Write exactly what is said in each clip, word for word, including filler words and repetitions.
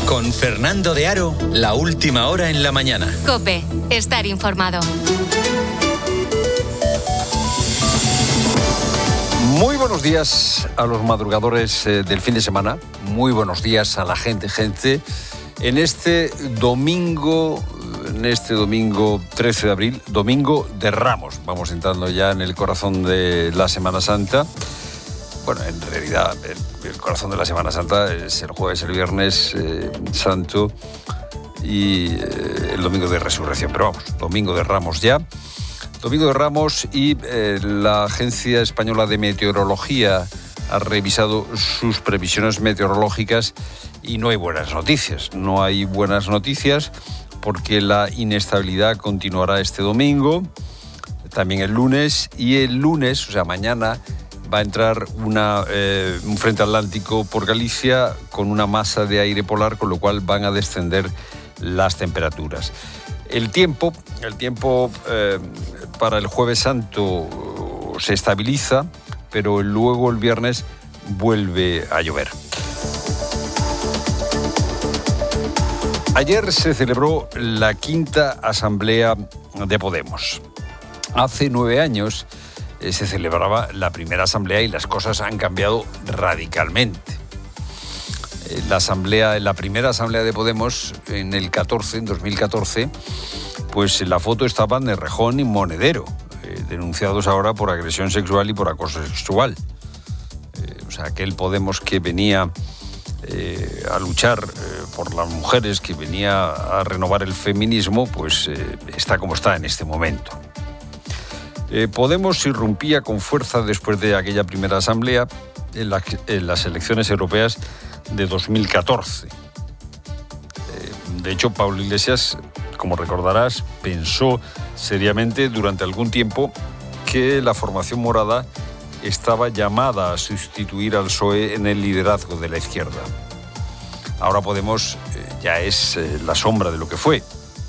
Con Fernando de Aro, la última hora en la mañana. COPE, estar informado. Muy buenos días a los madrugadores eh, del fin de semana. Muy buenos días a la gente, gente. En este domingo, en este domingo trece de abril, domingo de Ramos. Vamos entrando ya en el corazón de la Semana Santa. Bueno, en realidad el, el corazón de la Semana Santa es el jueves, el viernes eh, santo y eh, el domingo de resurrección. Pero vamos, domingo de Ramos ya. Domingo de Ramos y eh, la Agencia Española de Meteorología ha revisado sus previsiones meteorológicas y no hay buenas noticias. No hay buenas noticias porque la inestabilidad continuará este domingo, también el lunes, y el lunes, o sea, mañana, va a entrar una, eh, un frente atlántico por Galicia con una masa de aire polar, con lo cual van a descender las temperaturas. El tiempo, el tiempo eh, para el Jueves Santo se estabiliza, pero luego el viernes vuelve a llover. Ayer se celebró la quinta asamblea de Podemos. Hace nueve años eh, se celebraba la primera asamblea y las cosas han cambiado radicalmente. Eh, la asamblea, la primera asamblea de Podemos en el catorce, en dos mil catorce, pues en la foto estaban Errejón y Monedero, eh, denunciados ahora por agresión sexual y por acoso sexual. Eh, o sea, aquel Podemos que venía eh, a luchar eh, por las mujeres, que venía a renovar el feminismo, pues eh, está como está en este momento. Eh, Podemos irrumpía con fuerza después de aquella primera asamblea en, la, en las elecciones europeas de dos mil catorce. Eh, de hecho, Pablo Iglesias, como recordarás, pensó seriamente durante algún tiempo que la formación morada estaba llamada a sustituir al P S O E en el liderazgo de la izquierda. Ahora Podemos eh, ya es eh, la sombra de lo que fue.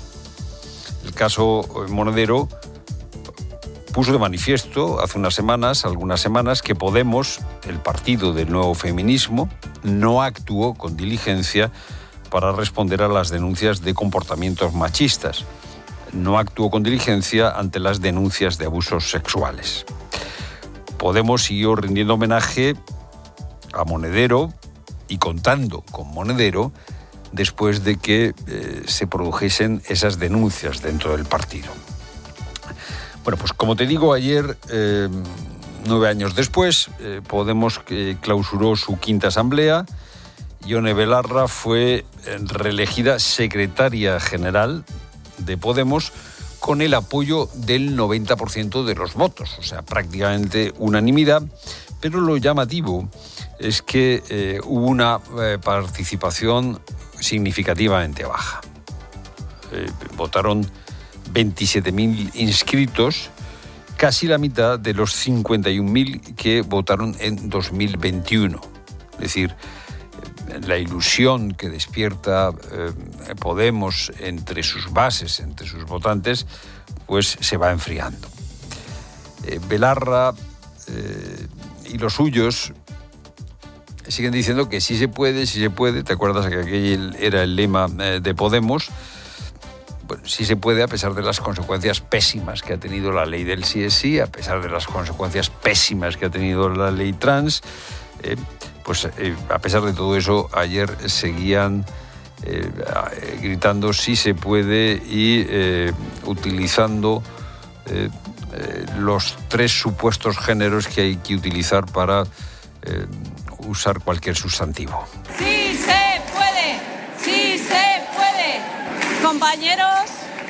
El caso Monedero puso de manifiesto hace unas semanas, algunas semanas, que Podemos, el partido del nuevo feminismo, no actuó con diligencia para responder a las denuncias de comportamientos machistas. No actuó con diligencia ante las denuncias de abusos sexuales. Podemos siguió rindiendo homenaje a Monedero y contando con Monedero después de que eh, se produjesen esas denuncias dentro del partido. Bueno, pues como te digo, ayer, eh, nueve años después, eh, Podemos eh, clausuró su quinta asamblea. Ione Belarra fue reelegida secretaria general de Podemos con el apoyo del noventa por ciento de los votos, o sea, prácticamente unanimidad, pero lo llamativo es que eh, hubo una eh, participación significativamente baja. Eh, votaron veintisiete mil inscritos, casi la mitad de los cincuenta y un mil que votaron en dos mil veintiuno. Es decir, la ilusión que despierta eh, Podemos entre sus bases, entre sus votantes, pues se va enfriando. Eh, Belarra eh, y los suyos siguen diciendo que sí se puede, sí se puede. ¿Te acuerdas que aquel era el lema eh, de Podemos? Bueno, sí se puede, a pesar de las consecuencias pésimas que ha tenido la ley del sí es sí, a pesar de las consecuencias pésimas que ha tenido la ley trans. Eh, pues eh, a pesar de todo eso, ayer seguían eh, gritando sí se puede y eh, utilizando eh, eh, los tres supuestos géneros que hay que utilizar para eh, usar cualquier sustantivo. ¡Sí se puede! ¡Sí se puede! Compañeros,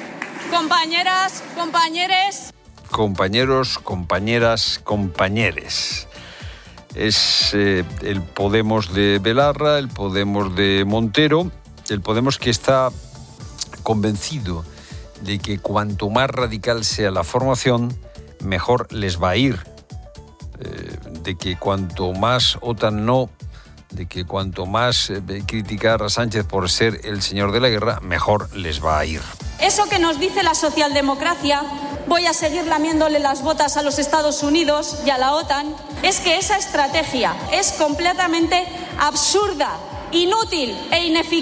compañeras, compañeres. Compañeros, compañeras, compañeres. Es eh, el Podemos de Belarra, el Podemos de Montero, el Podemos que está convencido de que cuanto más radical sea la formación, mejor les va a ir. Eh, de que cuanto más OTAN no, de que cuanto más eh, criticar a Sánchez por ser el señor de la guerra, mejor les va a ir. Eso que nos dice la socialdemocracia, voy a seguir lamiéndole las botas a los Estados Unidos y a la OTAN, es que esa estrategia es completamente absurda, inútil e ineficaz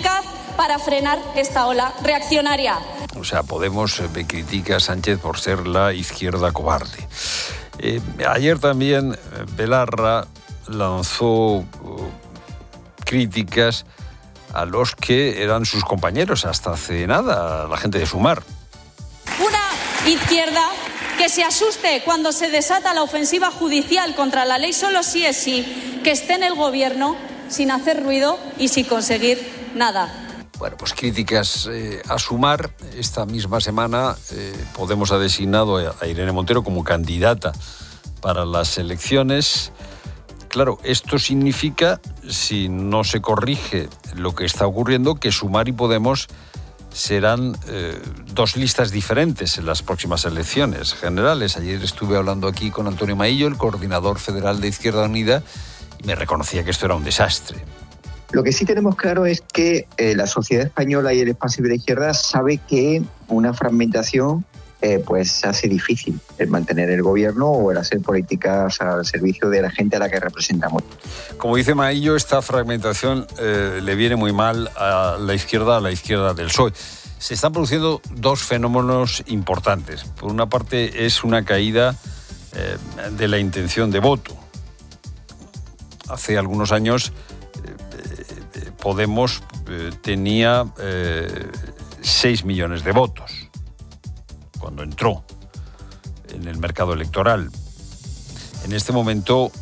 para frenar esta ola reaccionaria. O sea, Podemos eh, critica a Sánchez por ser la izquierda cobarde. Eh, ayer también eh, Belarra lanzó uh, críticas a los que eran sus compañeros hasta hace nada, a la gente de Sumar. Una izquierda que se asuste cuando se desata la ofensiva judicial contra la ley solo sí es sí, que esté en el gobierno sin hacer ruido y sin conseguir nada. Bueno, pues críticas eh, a Sumar. Esta misma semana eh, Podemos ha designado a Irene Montero como candidata para las elecciones. Claro, esto significa, si no se corrige lo que está ocurriendo, que Sumar y Podemos serán eh, dos listas diferentes en las próximas elecciones generales. Ayer estuve hablando aquí con Antonio Maillo, el coordinador federal de Izquierda Unida, y me reconocía que esto era un desastre. Lo que sí tenemos claro es que eh, la sociedad española y el espacio de la izquierda sabe que una fragmentación eh, pues hace difícil el mantener el gobierno o el hacer políticas al servicio de la gente a la que representamos. Como dice Maillo, esta fragmentación eh, le viene muy mal a la izquierda, a la izquierda del P S O E. Se están produciendo dos fenómenos importantes. Por una parte es una caída eh, de la intención de voto. Hace algunos años eh, Podemos eh, tenía eh, seis millones de votos cuando entró en el mercado electoral. En este momento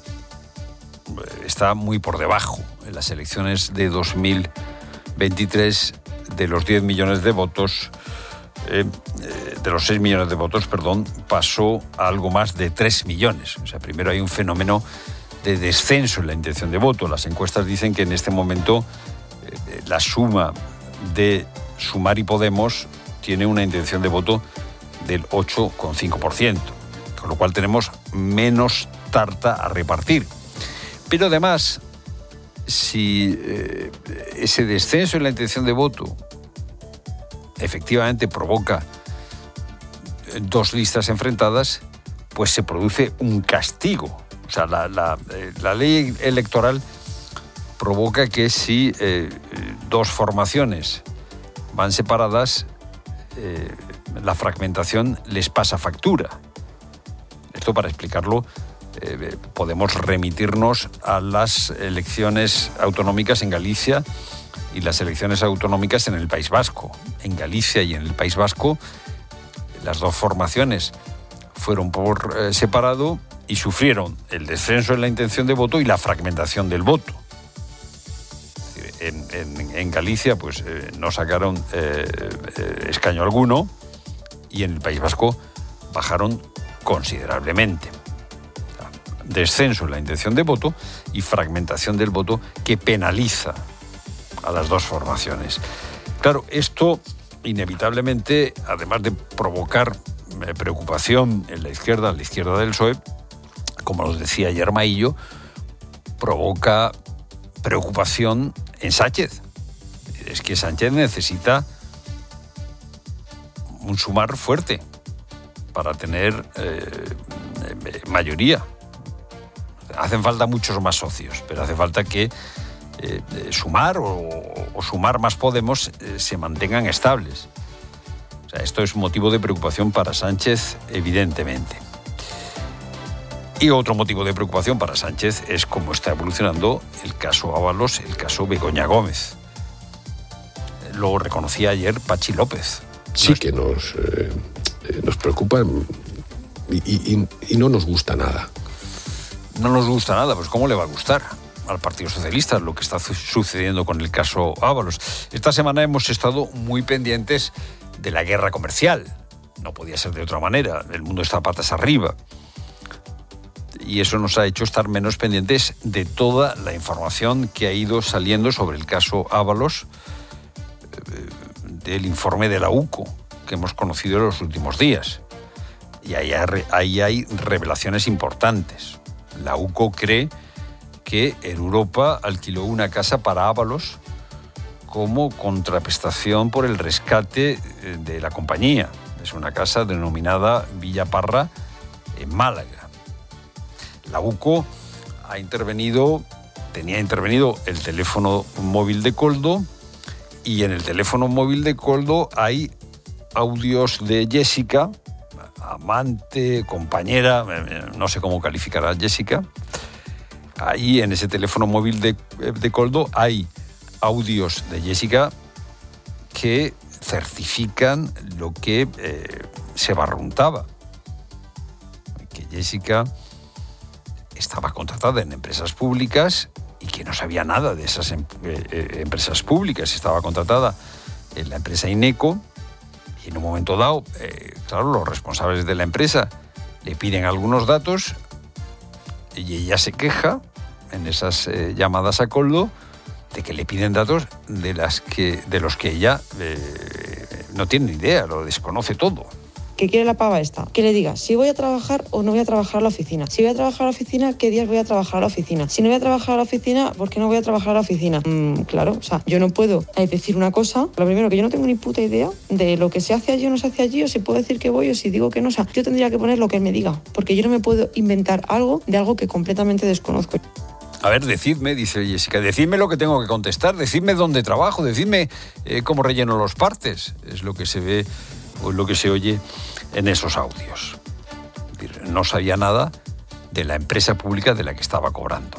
está muy por debajo. En las elecciones de dos mil veintitrés, de los diez millones de votos, eh, de los seis millones de votos, perdón, pasó a algo más de tres millones. O sea, primero hay un fenómeno de descenso en la intención de voto. Las encuestas dicen que en este momento eh, la suma de Sumar y Podemos tiene una intención de voto del ocho coma cinco por ciento, con lo cual tenemos menos tarta a repartir. Pero además, si eh, ese descenso en la intención de voto efectivamente provoca dos listas enfrentadas, pues se produce un castigo. O sea, la, la, eh, la ley electoral provoca que si eh, dos formaciones van separadas, eh, la fragmentación les pasa factura. Esto, para explicarlo, eh, podemos remitirnos a las elecciones autonómicas en Galicia y las elecciones autonómicas en el País Vasco. En Galicia y en el País Vasco, las dos formaciones fueron por eh, separado y sufrieron el descenso en la intención de voto y la fragmentación del voto. En, en, en Galicia, pues eh, no sacaron eh, eh, escaño alguno, y en el País Vasco bajaron considerablemente. Descenso en la intención de voto y fragmentación del voto que penaliza a las dos formaciones. Claro, esto inevitablemente, además de provocar eh, preocupación en la izquierda, en la izquierda del P S O E, como nos decía ayer Maillo, provoca preocupación en Sánchez. Es que Sánchez necesita un Sumar fuerte para tener eh, mayoría. Hacen falta muchos más socios, pero hace falta que eh, Sumar o, o Sumar más Podemos eh, se mantengan estables. O sea, esto es motivo de preocupación para Sánchez, evidentemente. Y otro motivo de preocupación para Sánchez es cómo está evolucionando el caso Ábalos, el caso Begoña Gómez. Lo reconocía ayer Pachi López. Sí que nos, eh, nos preocupa y, y, y no nos gusta nada. No nos gusta nada, pues ¿cómo le va a gustar al Partido Socialista lo que está sucediendo con el caso Ábalos? Esta semana hemos estado muy pendientes de la guerra comercial. No podía ser de otra manera. El mundo está patas arriba. Y eso nos ha hecho estar menos pendientes de toda la información que ha ido saliendo sobre el caso Ábalos, del informe de la U C O que hemos conocido en los últimos días. Y ahí hay, ahí hay revelaciones importantes. La U C O cree que en Europa alquiló una casa para Ábalos como contraprestación por el rescate de la compañía. Es una casa denominada Villa Parra en Málaga. La U C O ha intervenido, tenía intervenido el teléfono móvil de Koldo Y en el teléfono móvil de Koldo hay audios de Jessica, amante, compañera, no sé cómo calificar a Jessica. Ahí en ese teléfono móvil de, de Koldo hay audios de Jessica que certifican lo que eh, se barruntaba. Que Jessica estaba contratada en empresas públicas y que no sabía nada de esas em, eh, empresas públicas. Estaba contratada en la empresa Ineco y en un momento dado, eh, claro, los responsables de la empresa le piden algunos datos y ella se queja en esas eh, llamadas a Koldo de que le piden datos de, las que, de los que ella eh, no tiene ni idea, lo desconoce todo. ¿Qué quiere la pava esta? Que le diga si voy a trabajar o no voy a trabajar a la oficina. Si voy a trabajar a la oficina, ¿qué días voy a trabajar a la oficina? Si no voy a trabajar a la oficina, ¿por qué no voy a trabajar a la oficina? Mm, claro, o sea, yo no puedo decir una cosa. Lo primero, que yo no tengo ni puta idea de lo que se hace allí o no se hace allí, o si puedo decir que voy o si digo que no. O sea, yo tendría que poner lo que él me diga, porque yo no me puedo inventar algo de algo que completamente desconozco. A ver, decidme, dice Jessica, decidme lo que tengo que contestar, decidme dónde trabajo, decidme eh, cómo relleno los partes. Es lo que se ve o lo que se oye en esos audios. No sabía nada de la empresa pública de la que estaba cobrando.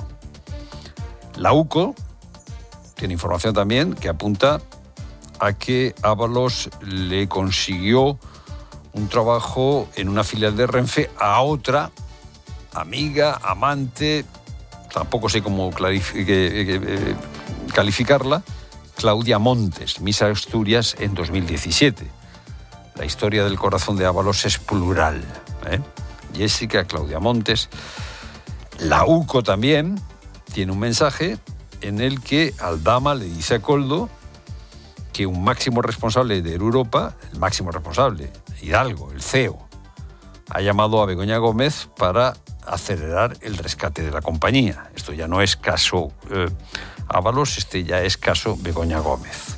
La U C O tiene información también que apunta a que Ábalos le consiguió un trabajo en una filial de Renfe a otra amiga, amante, tampoco sé cómo clarific- eh, eh, calificarla, Claudia Montes, Miss Asturias en dos mil diecisiete. La historia del corazón de Ábalos es plural, ¿eh? Jessica, Claudia Montes. La U C O también tiene un mensaje en el que Aldama le dice a Koldo que un máximo responsable de Europa, el máximo responsable, Hidalgo, el C E O, ha llamado a Begoña Gómez para acelerar el rescate de la compañía. Esto ya no es caso eh, Ábalos, este ya es caso Begoña Gómez.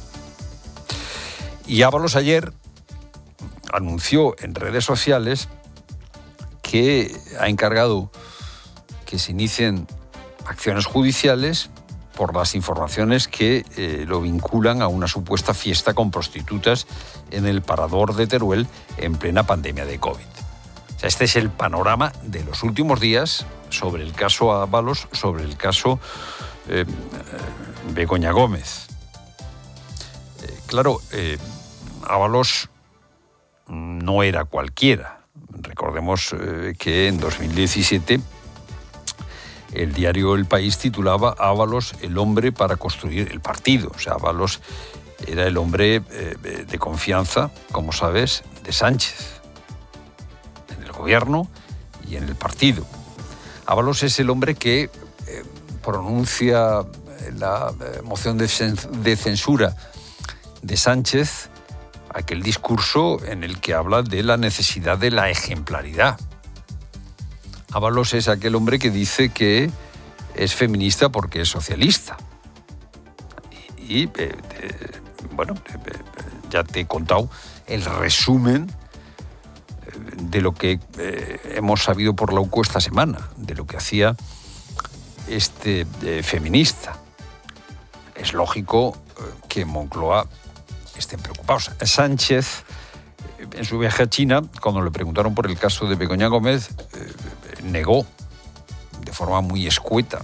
Y Ábalos ayer anunció en redes sociales que ha encargado que se inicien acciones judiciales por las informaciones que eh, lo vinculan a una supuesta fiesta con prostitutas en el Parador de Teruel en plena pandemia de COVID. O sea, este es el panorama de los últimos días sobre el caso Ábalos, sobre el caso eh, Begoña Gómez. Eh, claro, eh, Ábalos no era cualquiera. Recordemos eh, que en dos mil diecisiete el diario El País titulaba Ábalos, el hombre para construir el partido. O sea, Ábalos era el hombre eh, de confianza, como sabes, de Sánchez, en el gobierno y en el partido. Ábalos es el hombre que eh, pronuncia la eh, moción de, cens- de censura de Sánchez, aquel discurso en el que habla de la necesidad de la ejemplaridad. Ábalos es aquel hombre que dice que es feminista porque es socialista. Y, y eh, eh, bueno, eh, ya te he contado el resumen de lo que eh, hemos sabido por la U C O esta semana, de lo que hacía este eh, feminista. Es lógico eh, que en Moncloa estén preocupados. Sánchez, en su viaje a China, cuando le preguntaron por el caso de Begoña Gómez, eh, negó de forma muy escueta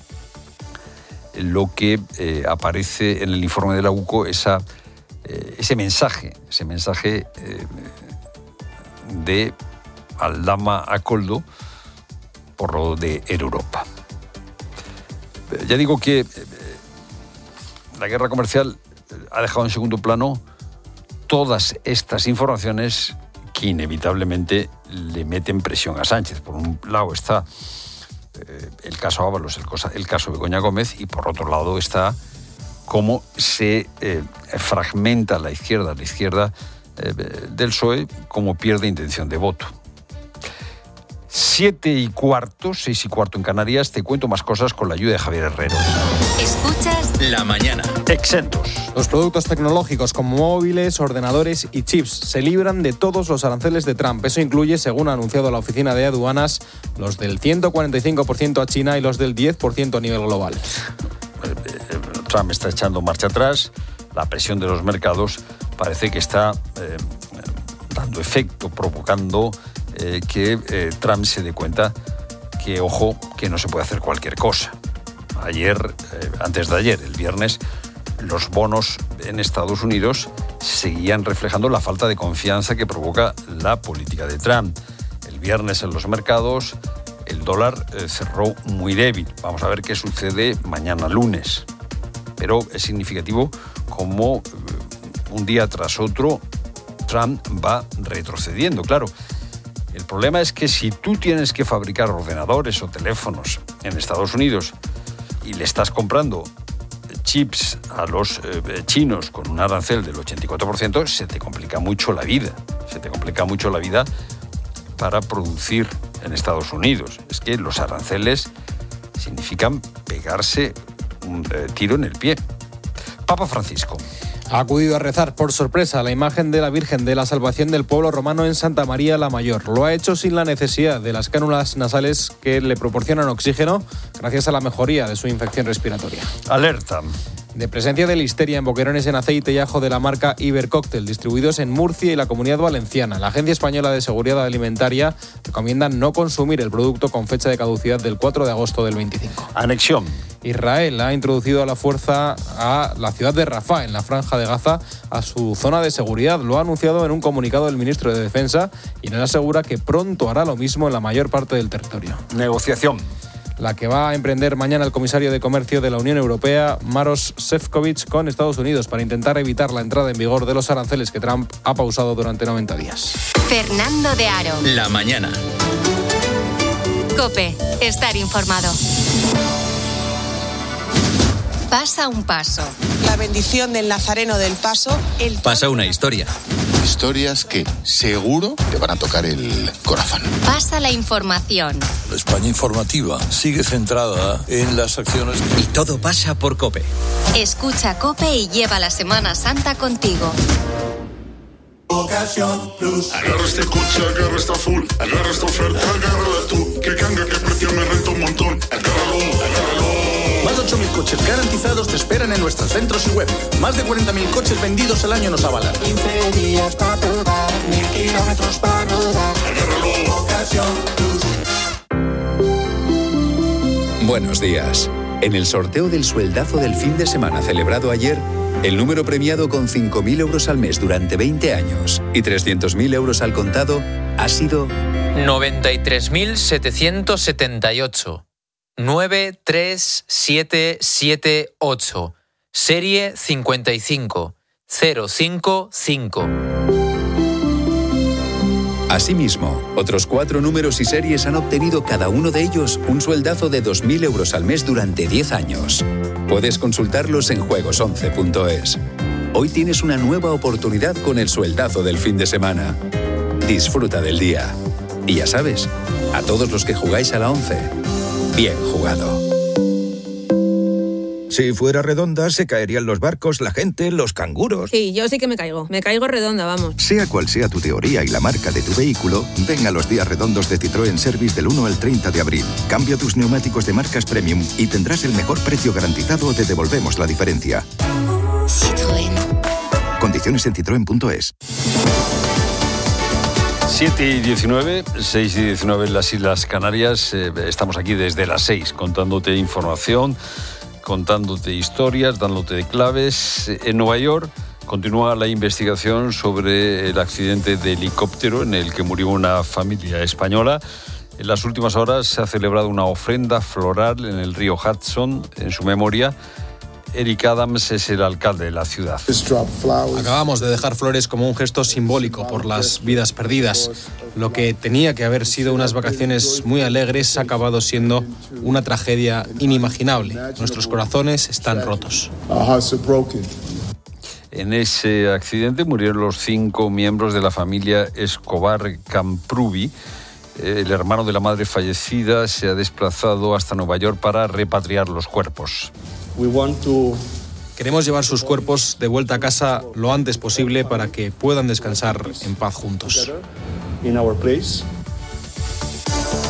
lo que eh, aparece en el informe de la U C O, esa, eh, ese mensaje, ese mensaje eh, de Aldama a Koldo por lo de Europa. Ya digo que eh, la guerra comercial ha dejado en segundo plano todas estas informaciones que inevitablemente le meten presión a Sánchez. Por un lado está eh, el caso Ábalos, el, cosa, el caso Begoña Gómez, y por otro lado está cómo se eh, fragmenta la izquierda, la izquierda eh, del P S O E, cómo pierde intención de voto. Siete y cuarto, seis y cuarto en Canarias, te cuento más cosas con la ayuda de Javier Herrero. Escuchas La Mañana. Exentos. Los productos tecnológicos como móviles, ordenadores y chips se libran de todos los aranceles de Trump. Eso incluye, según ha anunciado la Oficina de Aduanas, los del ciento cuarenta y cinco por ciento a China y los del diez por ciento a nivel global. Trump está echando marcha atrás. la presión de los mercados parece que está eh, dando efecto, provocando eh, que eh, Trump se dé cuenta que, ojo, que no se puede hacer cualquier cosa. Ayer, eh, antes de ayer, el viernes, los bonos en Estados Unidos seguían reflejando la falta de confianza que provoca la política de Trump. El viernes en los mercados el dólar eh, cerró muy débil. Vamos a ver qué sucede mañana lunes. Pero es significativo cómo eh, un día tras otro Trump va retrocediendo. Claro, el problema es que si tú tienes que fabricar ordenadores o teléfonos en Estados Unidos y le estás comprando chips a los eh, chinos con un arancel del ochenta y cuatro por ciento, se te complica mucho la vida. Se te complica mucho la vida para producir en Estados Unidos. Es que los aranceles significan pegarse un eh, tiro en el pie. Papa Francisco ha acudido a rezar por sorpresa a la imagen de la Virgen de la Salvación del Pueblo Romano en Santa María la Mayor. Lo ha hecho sin la necesidad de las cánulas nasales que le proporcionan oxígeno gracias a la mejoría de su infección respiratoria. Alerta de presencia de listeria en boquerones en aceite y ajo de la marca Ibercocktail, distribuidos en Murcia y la Comunidad Valenciana. La Agencia Española de Seguridad Alimentaria recomienda no consumir el producto con fecha de caducidad del cuatro de agosto del veinticinco. Anexión. Israel ha introducido a la fuerza a la ciudad de Rafah, en la Franja de Gaza, a su zona de seguridad. Lo ha anunciado en un comunicado el ministro de Defensa y nos asegura que pronto hará lo mismo en la mayor parte del territorio. Negociación. La que va a emprender mañana el comisario de Comercio de la Unión Europea, Maroš Šefčovič, con Estados Unidos para intentar evitar la entrada en vigor de los aranceles que Trump ha pausado durante noventa días. Fernando de Aro. La mañana. COPE. Estar informado. Pasa un paso. La bendición del Nazareno del Paso. El Pasa una historia. Historias que seguro te van a tocar el corazón. Pasa la información. La España informativa sigue centrada en las acciones. Y todo pasa por COPE. Escucha COPE y lleva la Semana Santa contigo. Ocasión Plus. Agarra este coche, agarra esta full, agarra esta oferta, agárrala tú. Que canga, que precio me renta un montón. Agárralo, agárralo. Más de ocho mil coches garantizados te esperan en nuestros centros y web. Más de cuarenta mil coches vendidos al año nos avalan. quince días para probar, mil kilómetros para rodar. Agárralo, Ocasión Plus. Buenos días. En el sorteo del sueldazo del fin de semana celebrado ayer, el número premiado con cinco mil euros al mes durante veinte años y trescientos mil euros al contado ha sido noventa y tres mil setecientos setenta y ocho. nueve tres siete siete ocho. Serie cincuenta y cinco cero cinco cinco. Asimismo, otros cuatro números y series han obtenido cada uno de ellos un sueldazo de dos mil euros al mes durante diez años. Puedes consultarlos en juegos once punto es. Hoy tienes una nueva oportunidad con el sueldazo del fin de semana. Disfruta del día. Y ya sabes, a todos los que jugáis a la once, bien jugado. Si fuera redonda, se caerían los barcos, la gente, los canguros. Sí, yo sí que me caigo. Me caigo redonda, vamos. Sea cual sea tu teoría y la marca de tu vehículo, ven a los días redondos de Citroën Service del uno al treinta de abril. Cambia tus neumáticos de marcas premium y tendrás el mejor precio garantizado o te devolvemos la diferencia. Citroën. Condiciones en citroen punto es. siete y diecinueve, seis y diecinueve en las Islas Canarias. Eh, estamos aquí desde las seis contándote información, contándote historias, dándote claves. En Nueva York continúa la investigación sobre el accidente de helicóptero en el que murió una familia española. En las últimas horas se ha celebrado una ofrenda floral en el río Hudson en su memoria. Eric Adams es el alcalde de la ciudad. Acabamos de dejar flores como un gesto simbólico por las vidas perdidas. Lo que tenía que haber sido unas vacaciones muy alegres ha acabado siendo una tragedia inimaginable. Nuestros corazones están rotos. En ese accidente murieron los cinco miembros de la familia Escobar Camprubi. El hermano de la madre fallecida se ha desplazado hasta Nueva York para repatriar los cuerpos. Queremos llevar sus cuerpos de vuelta a casa lo antes posible para que puedan descansar en paz juntos.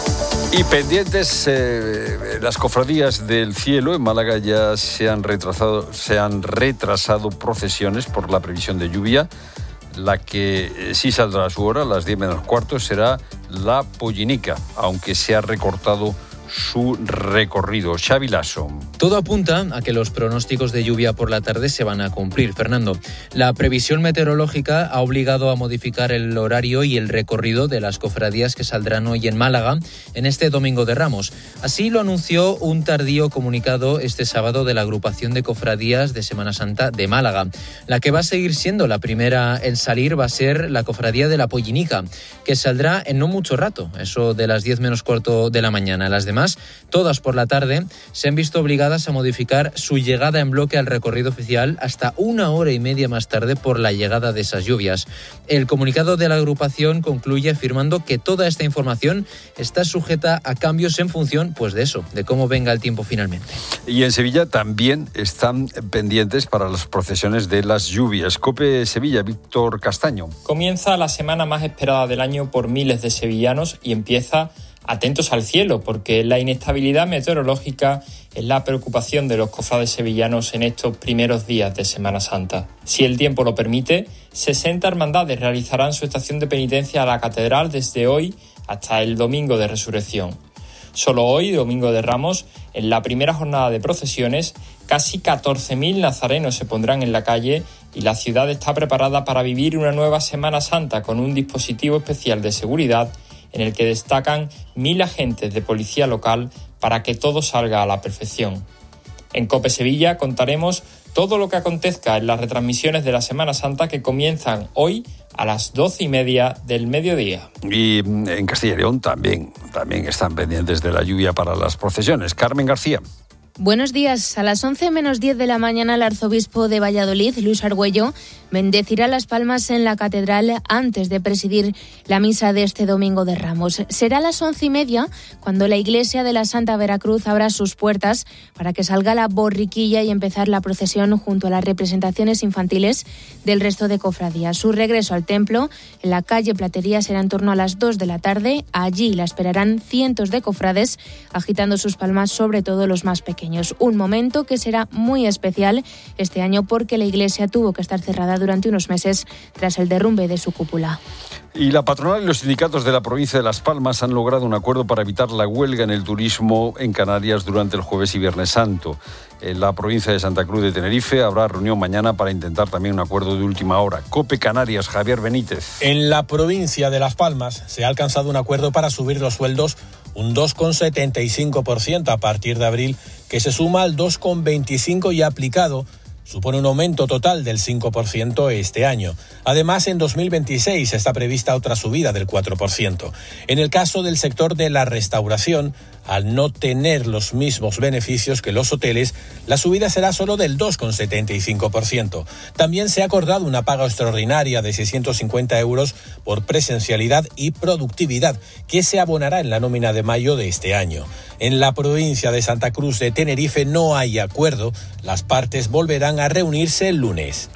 Y pendientes, eh, las cofradías del cielo en Málaga ya se han retrasado, se han retrasado procesiones por la previsión de lluvia. La que eh, sí saldrá a su hora, a las diez menos cuarto, será la Pollinica, aunque se ha recortado su recorrido. Xavi Lasso. Todo apunta a que los pronósticos de lluvia por la tarde se van a cumplir, Fernando. La previsión meteorológica ha obligado a modificar el horario y el recorrido de las cofradías que saldrán hoy en Málaga en este Domingo de Ramos. Así lo anunció un tardío comunicado este sábado de la agrupación de cofradías de Semana Santa de Málaga. La que va a seguir siendo la primera en salir va a ser la cofradía de la Pollinica, que saldrá en no mucho rato, eso de las diez menos cuarto de la mañana. Las demás, todas por la tarde, se han visto obligadas a modificar su llegada en bloque al recorrido oficial hasta una hora y media más tarde por la llegada de esas lluvias. El comunicado de la agrupación concluye afirmando que toda esta información está sujeta a cambios en función, pues de eso, de cómo venga el tiempo finalmente. Y en Sevilla también están pendientes para las procesiones de las lluvias. COPE Sevilla, Víctor Castaño. Comienza la semana más esperada del año por miles de sevillanos y empieza atentos al cielo, porque la inestabilidad meteorológica es la preocupación de los cofrades sevillanos en estos primeros días de Semana Santa. Si el tiempo lo permite, sesenta hermandades realizarán su estación de penitencia a la catedral desde hoy hasta el Domingo de Resurrección. Solo hoy, Domingo de Ramos, en la primera jornada de procesiones, casi catorce mil nazarenos se pondrán en la calle y la ciudad está preparada para vivir una nueva Semana Santa con un dispositivo especial de seguridad en el que destacan mil agentes de policía local para que todo salga a la perfección. En COPE Sevilla contaremos todo lo que acontezca en las retransmisiones de la Semana Santa que comienzan hoy a las doce y media del mediodía. Y en Castilla y León también, también están pendientes de la lluvia para las procesiones. Carmen García. Buenos días. A las once menos diez de la mañana, el arzobispo de Valladolid, Luis Argüello, bendecirá las palmas en la catedral antes de presidir la misa de este Domingo de Ramos. Será a las once y media cuando la iglesia de la Santa Veracruz abra sus puertas para que salga la borriquilla y empezar la procesión junto a las representaciones infantiles del resto de cofradías. Su regreso al templo en la calle Platería será en torno a las dos de la tarde. Allí la esperarán cientos de cofrades agitando sus palmas, sobre todo los más pequeños. Un momento que será muy especial este año porque la iglesia tuvo que estar cerrada durante unos meses tras el derrumbe de su cúpula. Y la patronal y los sindicatos de la provincia de Las Palmas han logrado un acuerdo para evitar la huelga en el turismo en Canarias durante el Jueves y Viernes Santo. En la provincia de Santa Cruz de Tenerife habrá reunión mañana para intentar también un acuerdo de última hora. COPE Canarias, Javier Benítez. En la provincia de Las Palmas se ha alcanzado un acuerdo para subir los sueldos un dos coma setenta y cinco por ciento a partir de abril, que se suma al dos coma veinticinco por ciento y aplicado supone un aumento total del cinco por ciento este año. Además, en dos mil veintiséis está prevista otra subida del cuatro por ciento. En el caso del sector de la restauración, al no tener los mismos beneficios que los hoteles, la subida será solo del dos coma setenta y cinco por ciento. También se ha acordado una paga extraordinaria de seiscientos cincuenta euros por presencialidad y productividad, que se abonará en la nómina de mayo de este año. En la provincia de Santa Cruz de Tenerife no hay acuerdo. Las partes volverán a reunirse el lunes.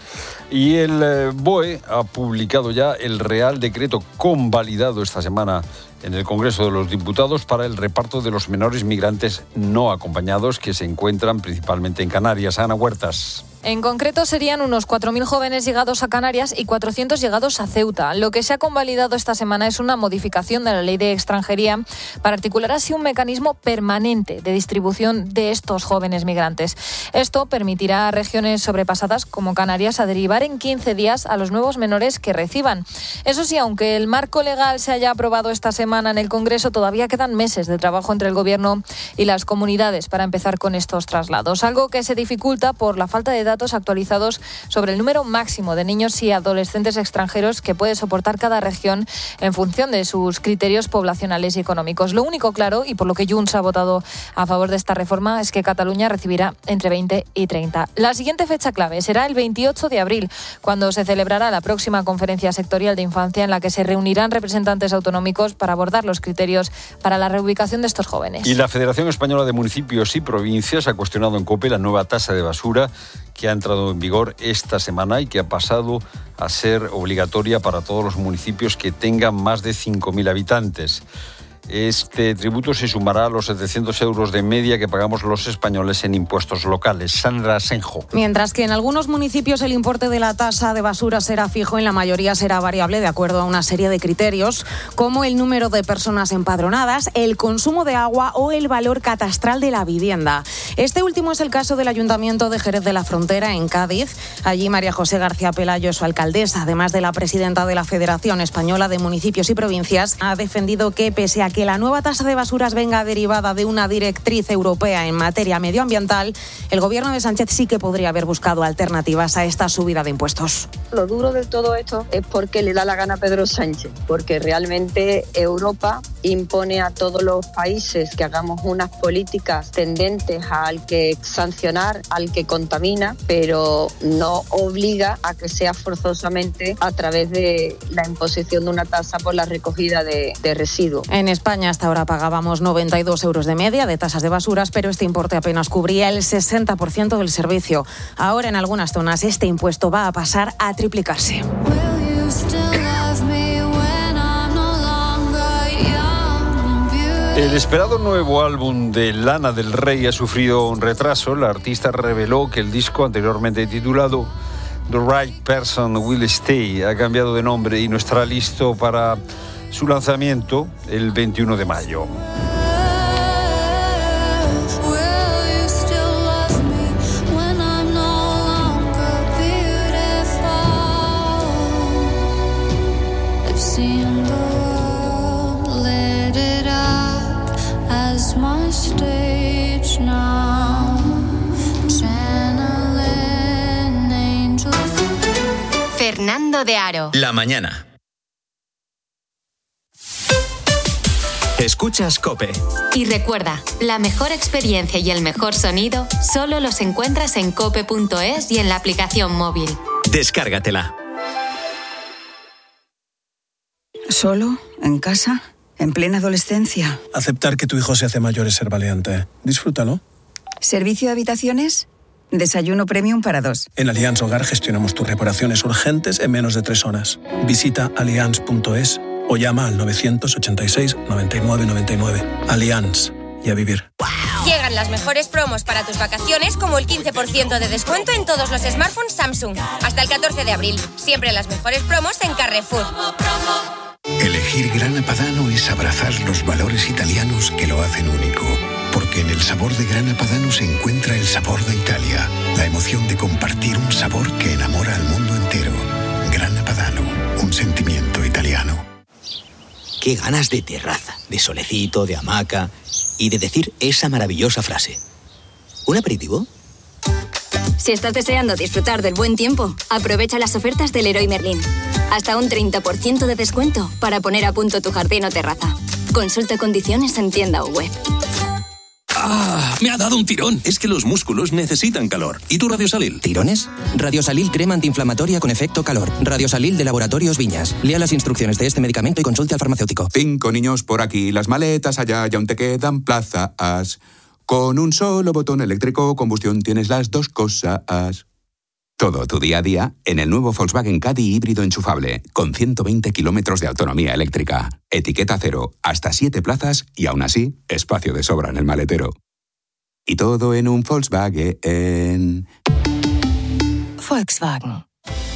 Y el eh, B O E ha publicado ya el Real Decreto convalidado esta semana en el Congreso de los Diputados para el reparto de los menores migrantes no acompañados que se encuentran principalmente en Canarias. Ana Huertas. En concreto serían unos cuatro mil jóvenes llegados a Canarias y cuatrocientos llegados a Ceuta. Lo que se ha convalidado esta semana es una modificación de la Ley de Extranjería para articular así un mecanismo permanente de distribución de estos jóvenes migrantes. Esto permitirá a regiones sobrepasadas como Canarias a derivar en quince días a los nuevos menores que reciban. Eso sí, aunque el marco legal se haya aprobado esta semana en el Congreso, todavía quedan meses de trabajo entre el Gobierno y las comunidades para empezar con estos traslados, algo que se dificulta por la falta de datos datos actualizados sobre el número máximo de niños y adolescentes extranjeros que puede soportar cada región en función de sus criterios poblacionales y económicos. Lo único claro, y por lo que Junts ha votado a favor de esta reforma, es que Cataluña recibirá entre veinte y treinta. La siguiente fecha clave será el veintiocho de abril, cuando se celebrará la próxima conferencia sectorial de infancia en la que se reunirán representantes autonómicos para abordar los criterios para la reubicación de estos jóvenes. Y la Federación Española de Municipios y Provincias ha cuestionado en COPE la nueva tasa de basura que ha entrado en vigor esta semana y que ha pasado a ser obligatoria para todos los municipios que tengan más de cinco mil habitantes. Este tributo se sumará a los setecientos euros de media que pagamos los españoles en impuestos locales. Sandra Senjo. Mientras que en algunos municipios el importe de la tasa de basura será fijo, en la mayoría será variable de acuerdo a una serie de criterios, como el número de personas empadronadas, el consumo de agua o el valor catastral de la vivienda. Este último es el caso del Ayuntamiento de Jerez de la Frontera, en Cádiz. Allí María José García Pelayo es su alcaldesa, además de la presidenta de la Federación Española de Municipios y Provincias. Ha defendido que, pese a que la nueva tasa de basuras venga derivada de una directriz europea en materia medioambiental, el gobierno de Sánchez sí que podría haber buscado alternativas a esta subida de impuestos. Lo duro de todo esto es porque le da la gana a Pedro Sánchez, porque realmente Europa impone a todos los países que hagamos unas políticas tendentes al que sancionar, al que contamina, pero no obliga a que sea forzosamente a través de la imposición de una tasa por la recogida de, de residuos. En España hasta ahora pagábamos noventa y dos euros de media de tasas de basuras, pero este importe apenas cubría el sesenta por ciento del servicio. Ahora en algunas zonas este impuesto va a pasar a triplicarse. El esperado nuevo álbum de Lana del Rey ha sufrido un retraso. La artista reveló que el disco, anteriormente titulado The Right Person Will Stay, ha cambiado de nombre y no estará listo para su lanzamiento el veintiuno de mayo. Fernando de Aro. La mañana. Escuchas COPE. Y recuerda, la mejor experiencia y el mejor sonido solo los encuentras en cope punto es y en la aplicación móvil. Descárgatela. ¿Solo? ¿En casa? ¿En plena adolescencia? Aceptar que tu hijo se hace mayor es ser valiente. Disfrútalo. ¿Servicio de habitaciones? Desayuno premium para dos. En Allianz Hogar gestionamos tus reparaciones urgentes en menos de tres horas. Visita allianz punto es o llama al novecientos ochenta y seis noventa y nueve noventa y nueve. Allianz. Y a vivir. Llegan las mejores promos para tus vacaciones, como el quince por ciento de descuento en todos los smartphones Samsung. Hasta el catorce de abril. Siempre las mejores promos en Carrefour. Elegir Grana Padano es abrazar los valores italianos que lo hacen único. Porque en el sabor de Grana Padano se encuentra el sabor de Italia, la emoción de compartir un sabor que enamora al mundo entero. Grana Padano, un sentimiento italiano. Qué ganas de terraza, de solecito, de hamaca y de decir esa maravillosa frase. ¿Un aperitivo? Si estás deseando disfrutar del buen tiempo, aprovecha las ofertas del Leroy Merlin. Hasta un treinta por ciento de descuento para poner a punto tu jardín o terraza. Consulta condiciones en tienda o web. ¡Ah! Me ha dado un tirón. Es que los músculos necesitan calor. ¿Y tu Radiosalil? ¿Tirones? Radiosalil crema antiinflamatoria con efecto calor. Radiosalil de Laboratorios Viñas. Lea las instrucciones de este medicamento y consulte al farmacéutico. Cinco niños por aquí, las maletas allá y aún te quedan plazas. Con un solo botón eléctrico combustión tienes las dos cosas. Todo tu día a día en el nuevo Volkswagen Caddy híbrido enchufable, con ciento veinte kilómetros de autonomía eléctrica. Etiqueta cero, hasta siete plazas y aún así, espacio de sobra en el maletero. Y todo en un Volkswagen. Volkswagen.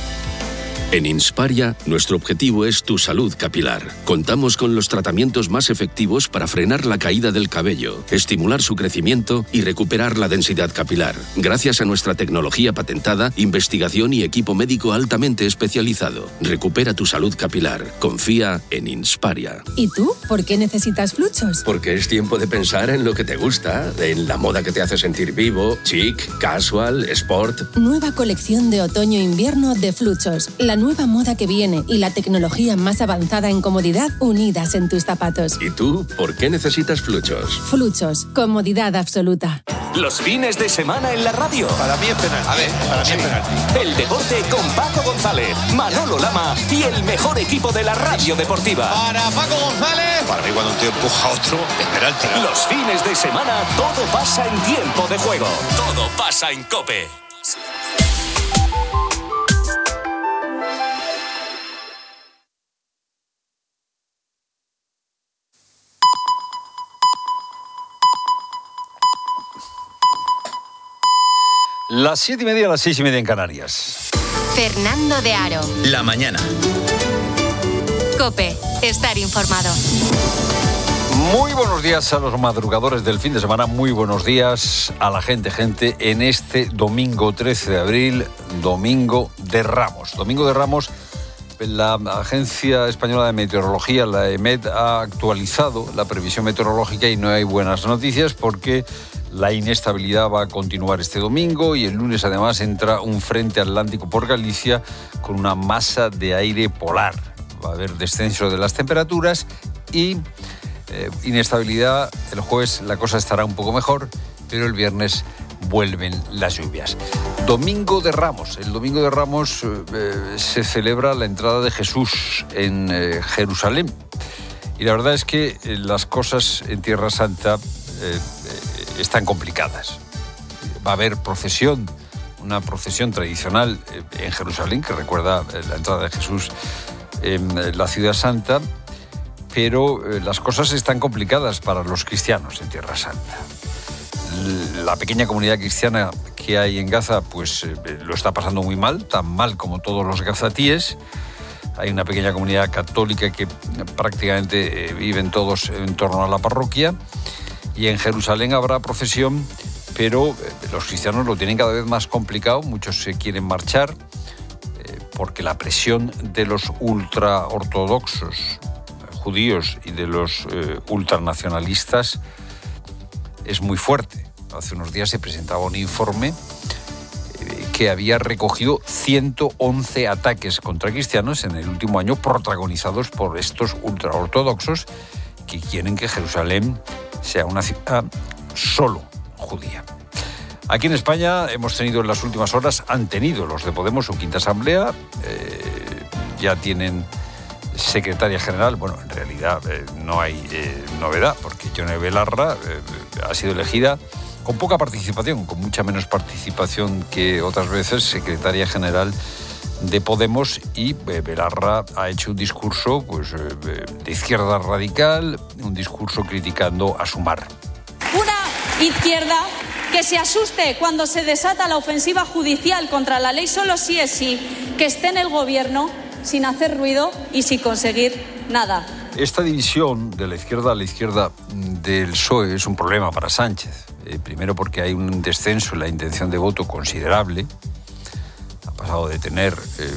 En Insparia, nuestro objetivo es tu salud capilar. Contamos con los tratamientos más efectivos para frenar la caída del cabello, estimular su crecimiento y recuperar la densidad capilar. Gracias a nuestra tecnología patentada, investigación y equipo médico altamente especializado. Recupera tu salud capilar. Confía en Insparia. ¿Y tú? ¿Por qué necesitas Fluchos? Porque es tiempo de pensar en lo que te gusta, en la moda que te hace sentir vivo, chic, casual, sport. Nueva colección de otoño-invierno de Fluchos. La nueva moda que viene y la tecnología más avanzada en comodidad unidas en tus zapatos. ¿Y tú? ¿Por qué necesitas Fluchos? Fluchos, comodidad absoluta. Los fines de semana en la radio. Para mí es penalti. A ver, para mí es penalti. El deporte con Paco González, Manolo Lama y el mejor equipo de la radio deportiva. Para Paco González. Para mí cuando un tío empuja a otro, es penalti. Los fines de semana todo pasa en tiempo de juego. Todo pasa en COPE. Las siete y media, las seis y media en Canarias. Fernando de Aro. La mañana. COPE. Estar informado. Muy buenos días a los madrugadores del fin de semana, muy buenos días a la gente, gente, en este domingo trece de abril, domingo de Ramos. Domingo de Ramos, la Agencia Española de Meteorología, la EMET, ha actualizado la previsión meteorológica y no hay buenas noticias porque la inestabilidad va a continuar este domingo y el lunes además entra un frente atlántico por Galicia con una masa de aire polar. Va a haber descenso de las temperaturas y eh, inestabilidad. El jueves la cosa estará un poco mejor, pero el viernes vuelven las lluvias. Domingo de Ramos. El Domingo de Ramos eh, se celebra la entrada de Jesús en eh, Jerusalén. Y la verdad es que eh, las cosas en Tierra Santa eh, eh, están complicadas. Va a haber procesión, una procesión tradicional eh, en Jerusalén que recuerda eh, la entrada de Jesús en la Ciudad Santa, pero eh, las cosas están complicadas para los cristianos en Tierra Santa. La pequeña comunidad cristiana que hay en Gaza pues eh, lo está pasando muy mal, tan mal como todos los gazatíes. Hay una pequeña comunidad católica que prácticamente eh, viven todos en torno a la parroquia, y en Jerusalén habrá procesión, pero eh, los cristianos lo tienen cada vez más complicado. Muchos se quieren marchar porque la presión de los ultraortodoxos judíos y de los eh, ultranacionalistas es muy fuerte. Hace unos días se presentaba un informe eh, que había recogido ciento once ataques contra cristianos en el último año, protagonizados por estos ultraortodoxos que quieren que Jerusalén sea una ciudad solo judía. Aquí en España hemos tenido en las últimas horas, han tenido los de Podemos su quinta asamblea, eh, ya tienen secretaria general. Bueno, en realidad eh, no hay eh, novedad, porque Yone Belarra eh, ha sido elegida con poca participación, con mucha menos participación que otras veces, secretaria general de Podemos, y eh, Belarra ha hecho un discurso pues, eh, de izquierda radical, un discurso criticando a Sumar. Una izquierda que se asuste cuando se desata la ofensiva judicial contra la ley solo sí es sí, que esté en el gobierno sin hacer ruido y sin conseguir nada. Esta división de la izquierda a la izquierda del P S O E es un problema para Sánchez. Eh, primero porque hay un descenso en la intención de voto considerable. Ha pasado de tener eh,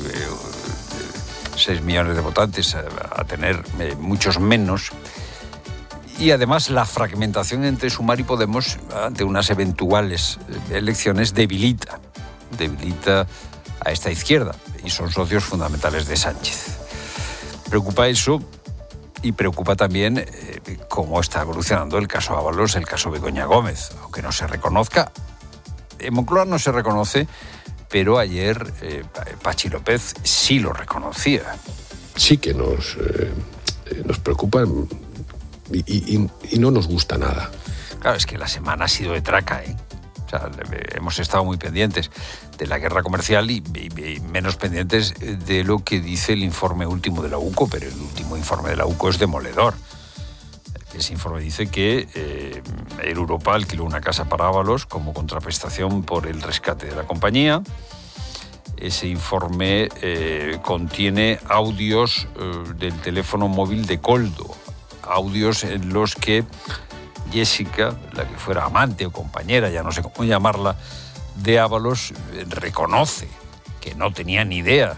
seis millones de votantes a, a tener eh, muchos menos. Y además la fragmentación entre Sumar y Podemos ante unas eventuales elecciones debilita, debilita a esta izquierda, y son socios fundamentales de Sánchez. Preocupa eso y preocupa también eh, cómo está evolucionando el caso Ábalos, el caso Begoña Gómez, aunque no se reconozca. En Moncloa no se reconoce, pero ayer eh, Pachi López sí lo reconocía. Sí que nos, eh, nos preocupa. Y, y, y no nos gusta nada. Claro, es que la semana ha sido de traca, ¿eh? O sea, hemos estado muy pendientes de la guerra comercial y, y, y menos pendientes de lo que dice el informe último de la U C O, pero el último informe de la U C O es demoledor. Ese informe dice que eh, Air Europa alquiló una casa para Ábalos como contraprestación por el rescate de la compañía. Ese informe eh, contiene audios eh, del teléfono móvil de Koldo, audios en los que Jessica, la que fuera amante o compañera, ya no sé cómo llamarla, de Ábalos, reconoce que no tenía ni idea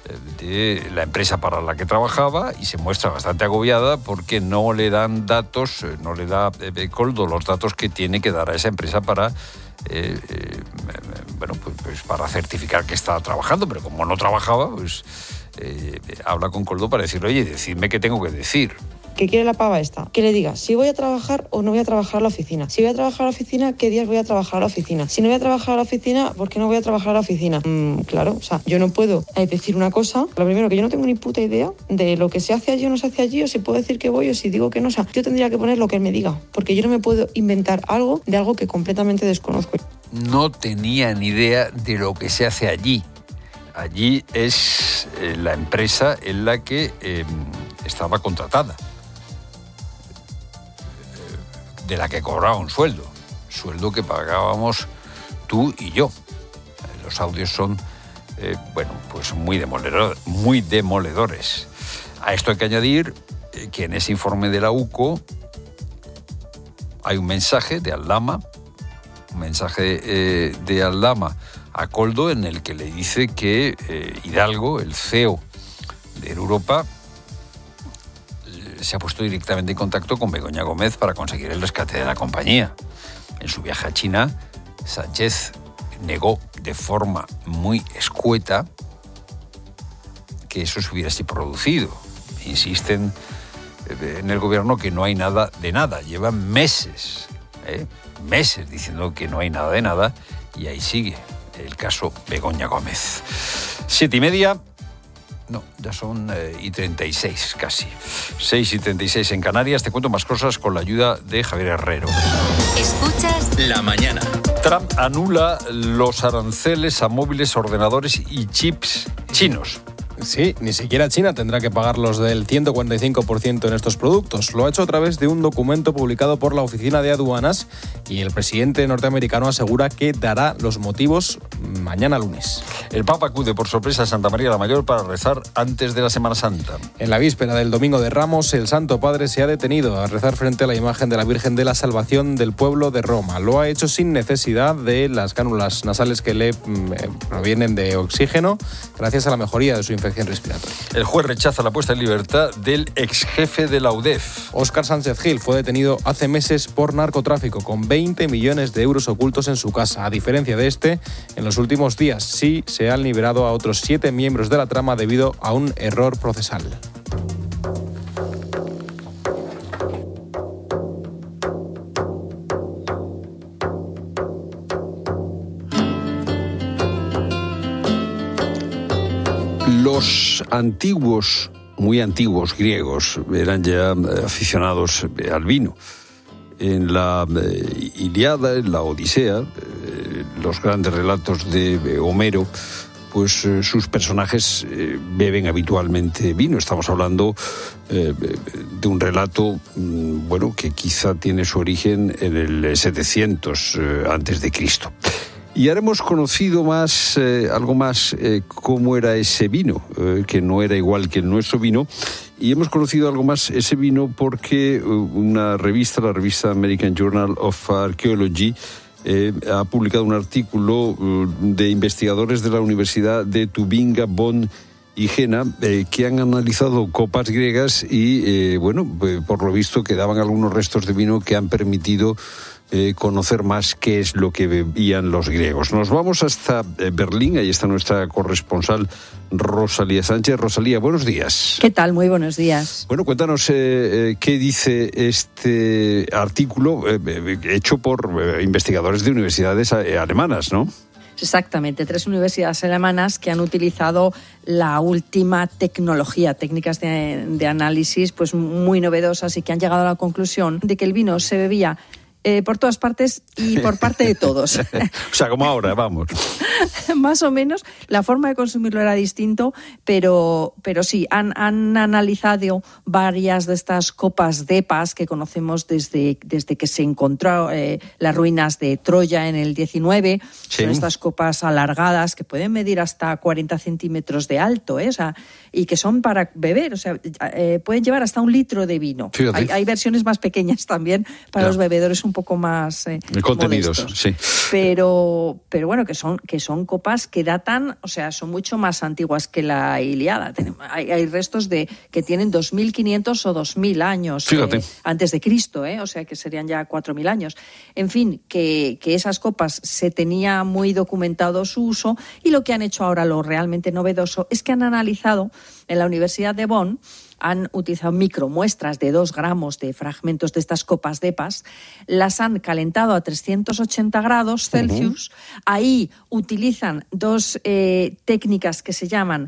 de la empresa para la que trabajaba y se muestra bastante agobiada porque no le dan datos, no le da eh, Koldo los datos que tiene que dar a esa empresa para, eh, eh, bueno, pues, pues para certificar que estaba trabajando, pero como no trabajaba, pues eh, habla con Koldo para decirle, oye, decidme qué tengo que decir. ¿Qué quiere la pava esta? Que le diga si voy a trabajar o no voy a trabajar a la oficina. Si voy a trabajar a la oficina, ¿qué días voy a trabajar a la oficina? Si no voy a trabajar a la oficina, ¿por qué no voy a trabajar a la oficina? Mm, claro, o sea, yo no puedo eh, decir una cosa. Lo primero, que yo no tengo ni puta idea de lo que se hace allí o no se hace allí, o si puedo decir que voy o si digo que no. O sea, yo tendría que poner lo que él me diga, porque yo no me puedo inventar algo de algo que completamente desconozco. No tenía ni idea de lo que se hace allí. Allí es eh, la empresa en la que eh, estaba contratada, de la que cobraba un sueldo, sueldo que pagábamos tú y yo. los audios son, eh, bueno, pues muy, demoledor, muy demoledores. A esto hay que añadir eh, que en ese informe de la U C O hay un mensaje de Aldama, un mensaje eh, de Aldama a Koldo en el que le dice que eh, Hidalgo, el C E O de Europa, se ha puesto directamente en contacto con Begoña Gómez para conseguir el rescate de la compañía. En su viaje a China, Sánchez negó de forma muy escueta que eso se hubiese producido. Insisten en el gobierno que no hay nada de nada. Llevan meses, ¿eh? meses diciendo que no hay nada de nada y ahí sigue el caso Begoña Gómez. Siete y media. No, ya son eh, y treinta y seis casi. seis y treinta y seis en Canarias. Te cuento más cosas con la ayuda de Javier Herrero. Escuchas La Mañana. Trump anula los aranceles a móviles, ordenadores y chips chinos. Sí, ni siquiera China tendrá que pagar los del ciento cuarenta y cinco por ciento en estos productos. Lo ha hecho a través de un documento publicado por la Oficina de Aduanas y el presidente norteamericano asegura que dará los motivos mañana lunes. El Papa acude por sorpresa a Santa María la Mayor para rezar antes de la Semana Santa. En la víspera del Domingo de Ramos, el Santo Padre se ha detenido a rezar frente a la imagen de la Virgen de la Salvación del pueblo de Roma. Lo ha hecho sin necesidad de las cánulas nasales que le eh, provienen de oxígeno, gracias a la mejoría de su infección respiratoria. El juez rechaza la puesta en libertad del ex jefe de la U D E F. Óscar Sánchez Gil fue detenido hace meses por narcotráfico con veinte millones de euros ocultos en su casa. A diferencia de este, en los últimos días sí se han liberado a otros siete miembros de la trama debido a un error procesal. Los antiguos, muy antiguos griegos eran ya aficionados al vino. En la eh, Ilíada, en la Odisea, eh, los grandes relatos de Homero, pues eh, sus personajes eh, beben habitualmente vino. Estamos hablando eh, de un relato, mm, bueno, que quizá tiene su origen en el setecientos eh, antes de Cristo. Y ahora hemos conocido más, eh, algo más, eh, cómo era ese vino, eh, que no era igual que el nuestro vino. Y hemos conocido algo más ese vino porque una revista, la revista American Journal of Archaeology, eh, ha publicado un artículo uh, de investigadores de la Universidad de Tubinga, Bonn y Jena, eh, que han analizado copas griegas y, eh, bueno, eh, por lo visto quedaban algunos restos de vino que han permitido Eh, conocer más qué es lo que bebían los griegos. Nos vamos hasta eh, Berlín, ahí está nuestra corresponsal Rosalía Sánchez. Rosalía, buenos días. ¿Qué tal? Muy buenos días. Bueno, cuéntanos eh, eh, qué dice este artículo eh, eh, hecho por eh, investigadores de universidades eh, alemanas, ¿no? Exactamente, tres universidades alemanas que han utilizado la última tecnología, técnicas de, de análisis pues muy novedosas y que han llegado a la conclusión de que el vino se bebía Eh, por todas partes y por parte de todos. O sea, como ahora, vamos. Más o menos, la forma de consumirlo era distinto, pero, pero sí, han, han analizado varias de estas copas depas que conocemos desde, desde que se encontró eh, las ruinas de Troya en el diecinueve. Sí. Son estas copas alargadas que pueden medir hasta cuarenta centímetros de alto, ¿eh? O sea, y que son para beber, o sea, eh, pueden llevar hasta un litro de vino. Hay, hay versiones más pequeñas también para claro. los bebedores un poco más eh, contenidos, modestos. Sí. Pero, pero bueno, que son, que son copas que datan, o sea, son mucho más antiguas que la Ilíada. Hay, hay restos de que tienen dos mil quinientos o dos mil años eh, antes de Cristo, eh, o sea, que serían ya cuatro mil años. En fin, que, que esas copas se tenía muy documentado su uso y lo que han hecho ahora, lo realmente novedoso, es que han analizado en la Universidad de Bonn, han utilizado micromuestras de dos gramos de fragmentos de estas copas depas, las han calentado a trescientos ochenta grados Celsius, uh-huh. Ahí utilizan dos eh, técnicas que se llaman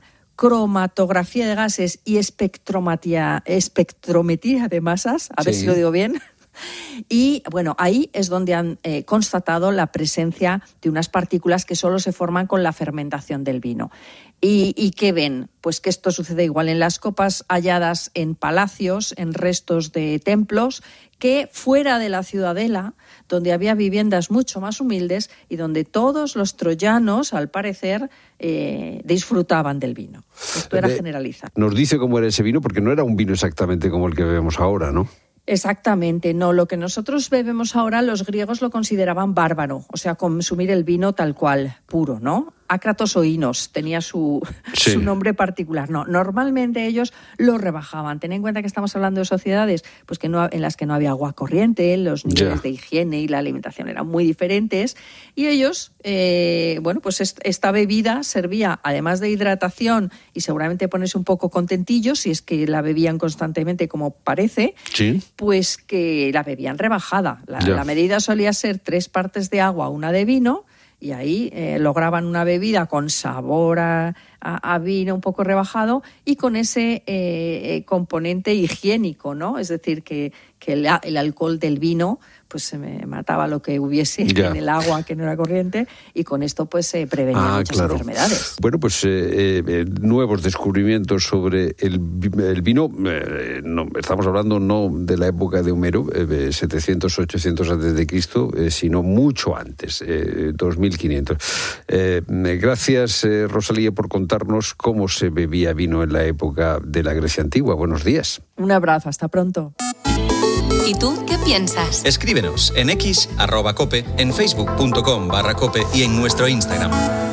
cromatografía de gases y espectrometría, espectrometría de masas, a sí. ver si lo digo bien. Y bueno, ahí es donde han eh, constatado la presencia de unas partículas que solo se forman con la fermentación del vino. ¿Y, y qué ven? Pues que esto sucede igual en las copas halladas en palacios, en restos de templos, que fuera de la ciudadela, donde había viviendas mucho más humildes y donde todos los troyanos, al parecer, eh, disfrutaban del vino. Esto era generalizado. Nos dice cómo era ese vino, porque no era un vino exactamente como el que bebemos ahora, ¿no? Exactamente, no. Lo que nosotros bebemos ahora, los griegos lo consideraban bárbaro, o sea, consumir el vino tal cual, puro, ¿no? Ácratos o inos, tenía su, sí. su nombre particular. No, normalmente ellos lo rebajaban. Ten en cuenta que estamos hablando de sociedades pues que no, en las que no había agua corriente, los niveles yeah. de higiene y la alimentación eran muy diferentes, y ellos, eh, bueno, pues est- esta bebida servía, además de hidratación y seguramente ponerse un poco contentillos, si es que la bebían constantemente como parece, sí. pues que la bebían rebajada. La, yeah. la medida solía ser tres partes de agua, una de vino, y ahí eh, lograban una bebida con sabor a, a, a vino un poco rebajado y con ese eh, componente higiénico, ¿no? Es decir, que, que el, el alcohol del vino pues se me mataba lo que hubiese ya. en el agua, que no era corriente, y con esto pues se prevenía ah, muchas claro. enfermedades. Bueno, pues eh, eh, nuevos descubrimientos sobre el, el vino. Eh, no, estamos hablando no de la época de Homero, eh, setecientos, ochocientos antes de Cristo, eh, sino mucho antes, eh, dos mil quinientos. Eh, gracias, eh, Rosalía, por contarnos cómo se bebía vino en la época de la Grecia antigua. Buenos días. Un abrazo, hasta pronto. ¿Y tú qué piensas? Escríbenos en x arroba cope, en facebook.com barra cope y en nuestro Instagram.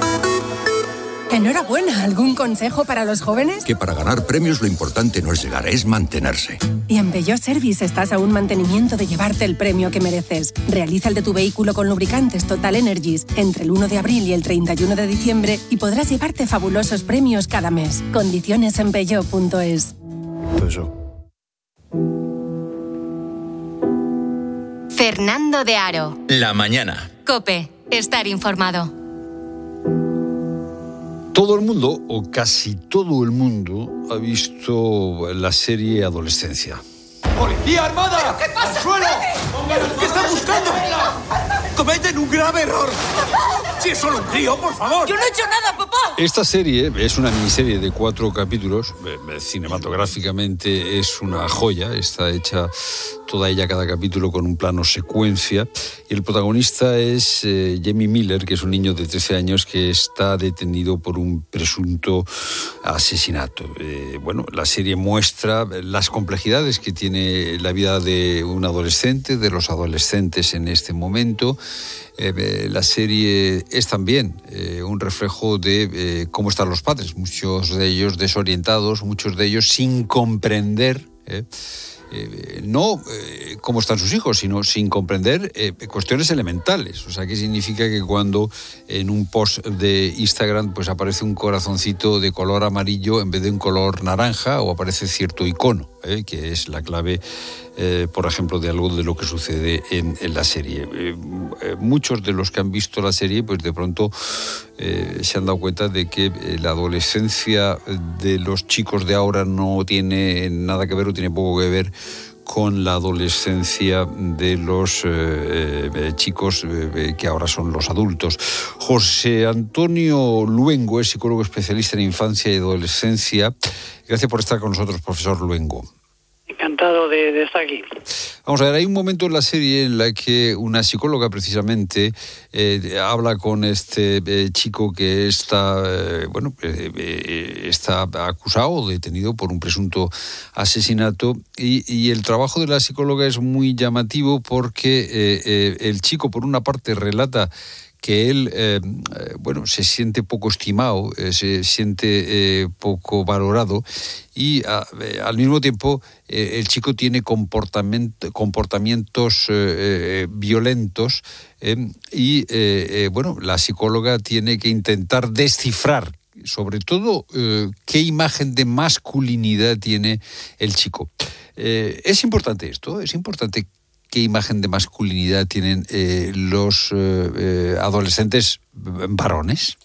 Enhorabuena, ¿algún consejo para los jóvenes? Que para ganar premios lo importante no es llegar, es mantenerse. Y en Peugeot Service estás a un mantenimiento de llevarte el premio que mereces. Realiza el de tu vehículo con lubricantes Total Energies entre el uno de abril y el treinta y uno de diciembre y podrás llevarte fabulosos premios cada mes. Condiciones en peugeot punto es. Peugeot. Fernando de Aro. La mañana. COPE. Estar informado. Todo el mundo, o casi todo el mundo, ha visto la serie Adolescencia. ¡Policía armada! ¿Pero qué pasa? ¡Al suelo! ¿Qué están buscando? ¡Cometen un grave error! ¡Si es solo un crío, por favor! ¡Yo no he hecho nada, papá! Esta serie es una miniserie de cuatro capítulos. Cinematográficamente es una joya. Está hecha toda ella, cada capítulo, con un plano secuencia. Y el protagonista es eh, Jamie Miller, que es un niño de trece años que está detenido por un presunto asesinato. Eh, bueno, la serie muestra las complejidades que tiene la vida de un adolescente, de los adolescentes en este momento. Eh, la serie es también eh, un reflejo de eh, cómo están los padres, muchos de ellos desorientados, muchos de ellos sin comprender eh, eh, no eh, cómo están sus hijos, sino sin comprender eh, cuestiones elementales. O sea, ¿qué significa que cuando en un post de Instagram pues aparece un corazoncito de color amarillo en vez de un color naranja, o aparece cierto icono, eh, que es la clave, Eh, por ejemplo, de algo de lo que sucede en, en la serie? Eh, eh, muchos de los que han visto la serie, pues de pronto eh, se han dado cuenta de que eh, la adolescencia de los chicos de ahora no tiene nada que ver, o tiene poco que ver con la adolescencia de los eh, eh, chicos eh, que ahora son los adultos. José Antonio Luengo es psicólogo especialista en infancia y adolescencia. Gracias por estar con nosotros, profesor Luengo. Encantado de, de estar aquí. Vamos a ver, hay un momento en la serie en la que una psicóloga precisamente eh, habla con este eh, chico que está, eh, bueno, eh, eh, está acusado, detenido por un presunto asesinato, y, y el trabajo de la psicóloga es muy llamativo porque eh, eh, el chico, por una parte, relata que él, eh, bueno, se siente poco estimado, eh, se siente eh, poco valorado, y a, eh, al mismo tiempo eh, el chico tiene comportamiento, comportamientos eh, eh, violentos, eh, y eh, eh, bueno, la psicóloga tiene que intentar descifrar, sobre todo, eh, qué imagen de masculinidad tiene el chico. Eh, es importante esto, es importante qué imagen de masculinidad tienen eh, los eh, eh, adolescentes varones.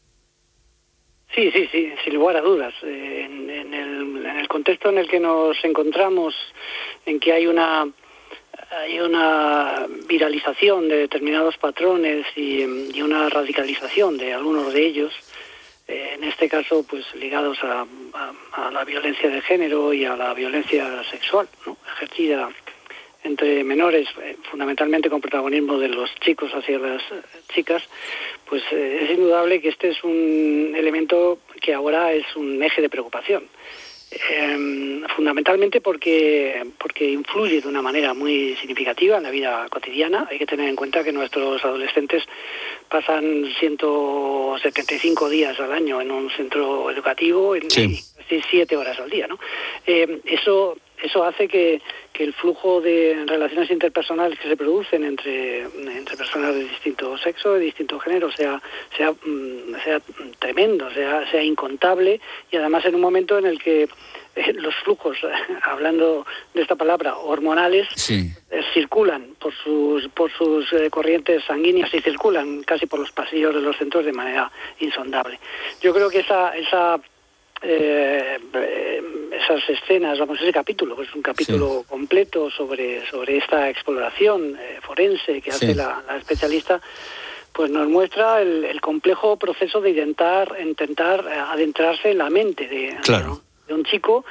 Sí, sí, sí, sin lugar a dudas. Eh, en, en, el, en el contexto en el que nos encontramos, en que hay una hay una viralización de determinados patrones y, y una radicalización de algunos de ellos, eh, en este caso pues ligados a, a, a la violencia de género y a la violencia sexual, ¿no?, ejercida entre menores, eh, fundamentalmente con protagonismo de los chicos hacia las chicas, pues eh, es indudable que este es un elemento que ahora es un eje de preocupación. Eh, fundamentalmente porque porque influye de una manera muy significativa en la vida cotidiana. Hay que tener en cuenta que nuestros adolescentes pasan ciento setenta y cinco días al año en un centro educativo, en sí. siete horas al día, ¿no? Eh, eso eso hace que, que el flujo de relaciones interpersonales que se producen entre, entre personas de distinto sexo, de distinto género, sea sea sea tremendo, sea sea incontable, y además en un momento en el que eh, los flujos, hablando de esta palabra, hormonales, sí. eh, circulan por sus por sus eh, corrientes sanguíneas y circulan casi por los pasillos de los centros de manera insondable. Yo creo que esa esa Eh, eh, esas escenas, vamos, ese capítulo, pues es un capítulo sí. completo sobre sobre esta exploración eh, forense que hace sí. la, la especialista, pues nos muestra el, el complejo proceso de intentar intentar adentrarse en la mente de, claro. de, de un chico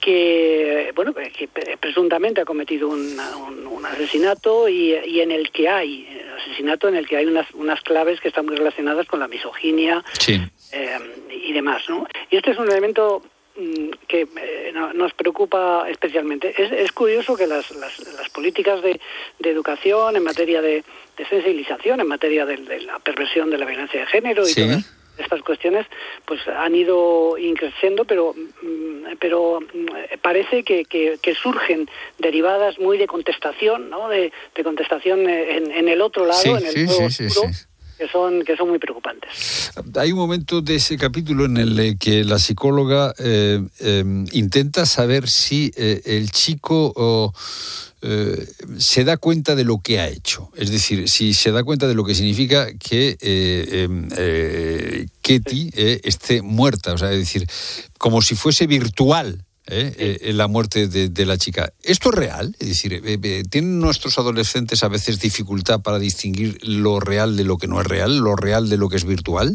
que, bueno, que presuntamente ha cometido un, un, un asesinato y, y en el que hay asesinato en el que hay unas unas claves que están muy relacionadas con la misoginia. Sí. Eh, y demás, ¿no? Y este es un elemento mmm, que eh, no, nos preocupa especialmente. Es, es curioso que las, las, las políticas de, de educación en materia de, de sensibilización, en materia de, de la perversión de la violencia de género y sí. todas estas cuestiones, pues han ido increciendo, pero pero parece que, que, que surgen derivadas muy de contestación, ¿no? De, de contestación en, en el otro lado, sí, en el sí, juego sí, oscuro. Sí, sí. que son que son muy preocupantes. Hay un momento de ese capítulo en el que la psicóloga eh, eh, intenta saber si eh, el chico oh, eh, se da cuenta de lo que ha hecho, es decir, si se da cuenta de lo que significa que eh, eh, Ketty eh, esté muerta, o sea, es decir, como si fuese virtual. Eh, eh, la muerte de, de la chica. ¿Esto es real? Es decir, eh, eh, ¿tienen nuestros adolescentes a veces dificultad para distinguir lo real de lo que no es real, lo real de lo que es virtual?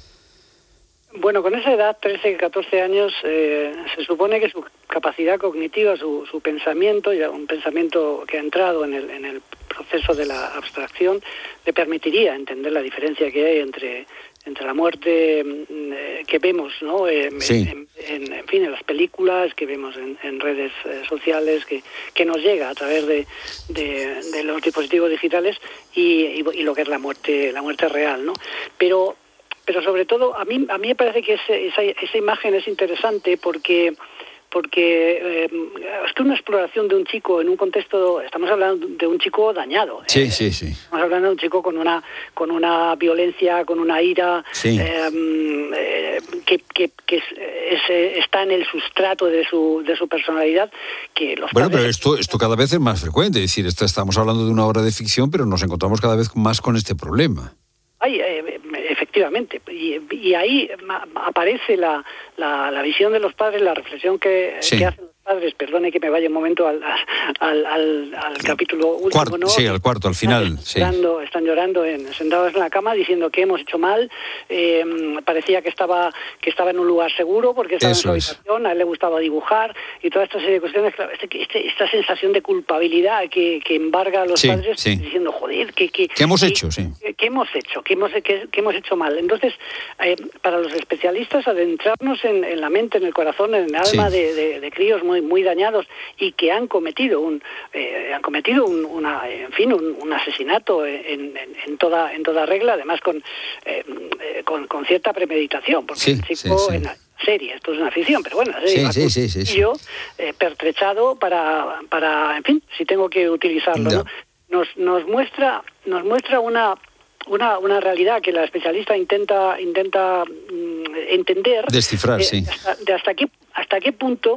Bueno, con esa edad, trece, catorce años, eh, se supone que su capacidad cognitiva, su, su pensamiento, ya un pensamiento que ha entrado en el, en el proceso de la abstracción, le permitiría entender la diferencia que hay entre entre la muerte eh, que vemos, ¿no? Eh, sí. en, en, en fin, en las películas, que vemos en, en redes eh, sociales, que, que nos llega a través de, de, de los dispositivos digitales y, y, y lo que es la muerte, la muerte real, ¿no? Pero pero sobre todo a mí a mí me parece que ese, esa esa imagen es interesante porque porque eh, es que una exploración de un chico en un contexto, estamos hablando de un chico dañado. Sí, eh, sí, sí. Estamos hablando de un chico con una con una violencia, con una ira, sí. eh, eh, que, que, que es, es, está en el sustrato de su de su personalidad. Que los bueno, padres... pero esto esto cada vez es más frecuente. Es decir, esto, estamos hablando de una obra de ficción, pero nos encontramos cada vez más con este problema. Ay, eh, efectivamente, y, y ahí aparece la, la, la visión de los padres, la reflexión que, sí. que hacen los padres. Perdone que me vaya un momento al al, al, al capítulo último, Cuarto, ¿no? Sí, al cuarto, al final. Están, sí. llorando, están llorando en, sentados en la cama diciendo que hemos hecho mal. Eh, parecía que estaba que estaba en un lugar seguro porque estaba Eso en su habitación, es. A él le gustaba dibujar y toda esta serie de cuestiones. Claro, este, este, esta sensación de culpabilidad que, que embarga a los sí, padres sí. diciendo, joder, que, que, ¿qué hemos que, hecho? Sí. Que, ¿Qué hemos hecho? ¿Qué hemos, que, que hemos hecho mal? Entonces, eh, para los especialistas, adentrarnos en, en la mente, en el corazón, en el alma sí. de, de, de críos muy muy dañados y que han cometido un eh, han cometido un, una en fin un, un asesinato en, en, en toda en toda regla, además con eh, con, con cierta premeditación, porque sí, el chico sí, sí. en la serie, esto es una ficción, pero bueno, sí, sí, sí, sí, sí. yo eh, pertrechado para para en fin, si tengo que utilizarlo, ¿no? nos nos muestra nos muestra una Una, una realidad que la especialista intenta intenta mm, entender, descifrar, de, sí. de hasta, de hasta qué hasta qué punto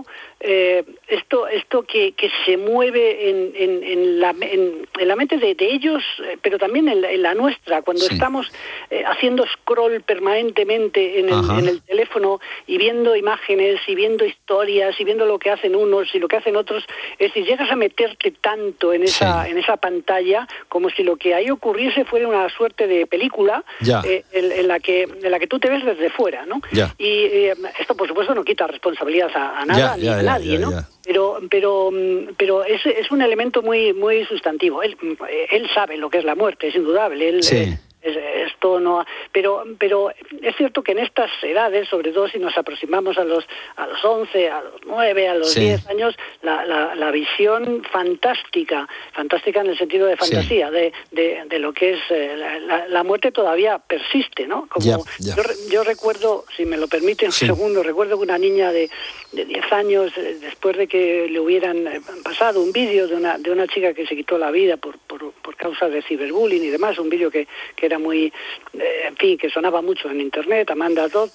eh, esto esto que, que se mueve en, en, en, la, en, en la mente de, de ellos, pero también en la, en la nuestra, cuando sí. estamos eh, haciendo scroll permanentemente en el, en el teléfono y viendo imágenes y viendo historias y viendo lo que hacen unos y lo que hacen otros, es decir, llegas a meterte tanto en esa sí. en esa pantalla como si lo que ahí ocurriese fuera una suerte de película eh, en, en la que en la que tú te ves desde fuera, ¿no? Ya. Y eh, esto, por supuesto, no quita responsabilidad a, a nada ya, ni ya, a ya, nadie, ya, ¿no? Ya. Pero pero pero es, es un elemento muy muy sustantivo. Él él sabe lo que es la muerte, es indudable. Él, sí. eh, esto no, pero pero es cierto que en estas edades, sobre todo si nos aproximamos a los a los once, a los nueve, a los sí. diez años, la, la, la visión fantástica, fantástica en el sentido de fantasía, sí. de, de, de lo que es eh, la, la muerte todavía persiste, ¿no? Como yeah, yeah. Yo, yo recuerdo, si me lo permite un sí. segundo, recuerdo que una niña de, de diez años, eh, después de que le hubieran eh, pasado un vídeo de una de una chica que se quitó la vida por por, por causa de ciberbullying y demás, un vídeo que, que era muy, eh, en fin, que sonaba mucho en internet, Amanda Todd,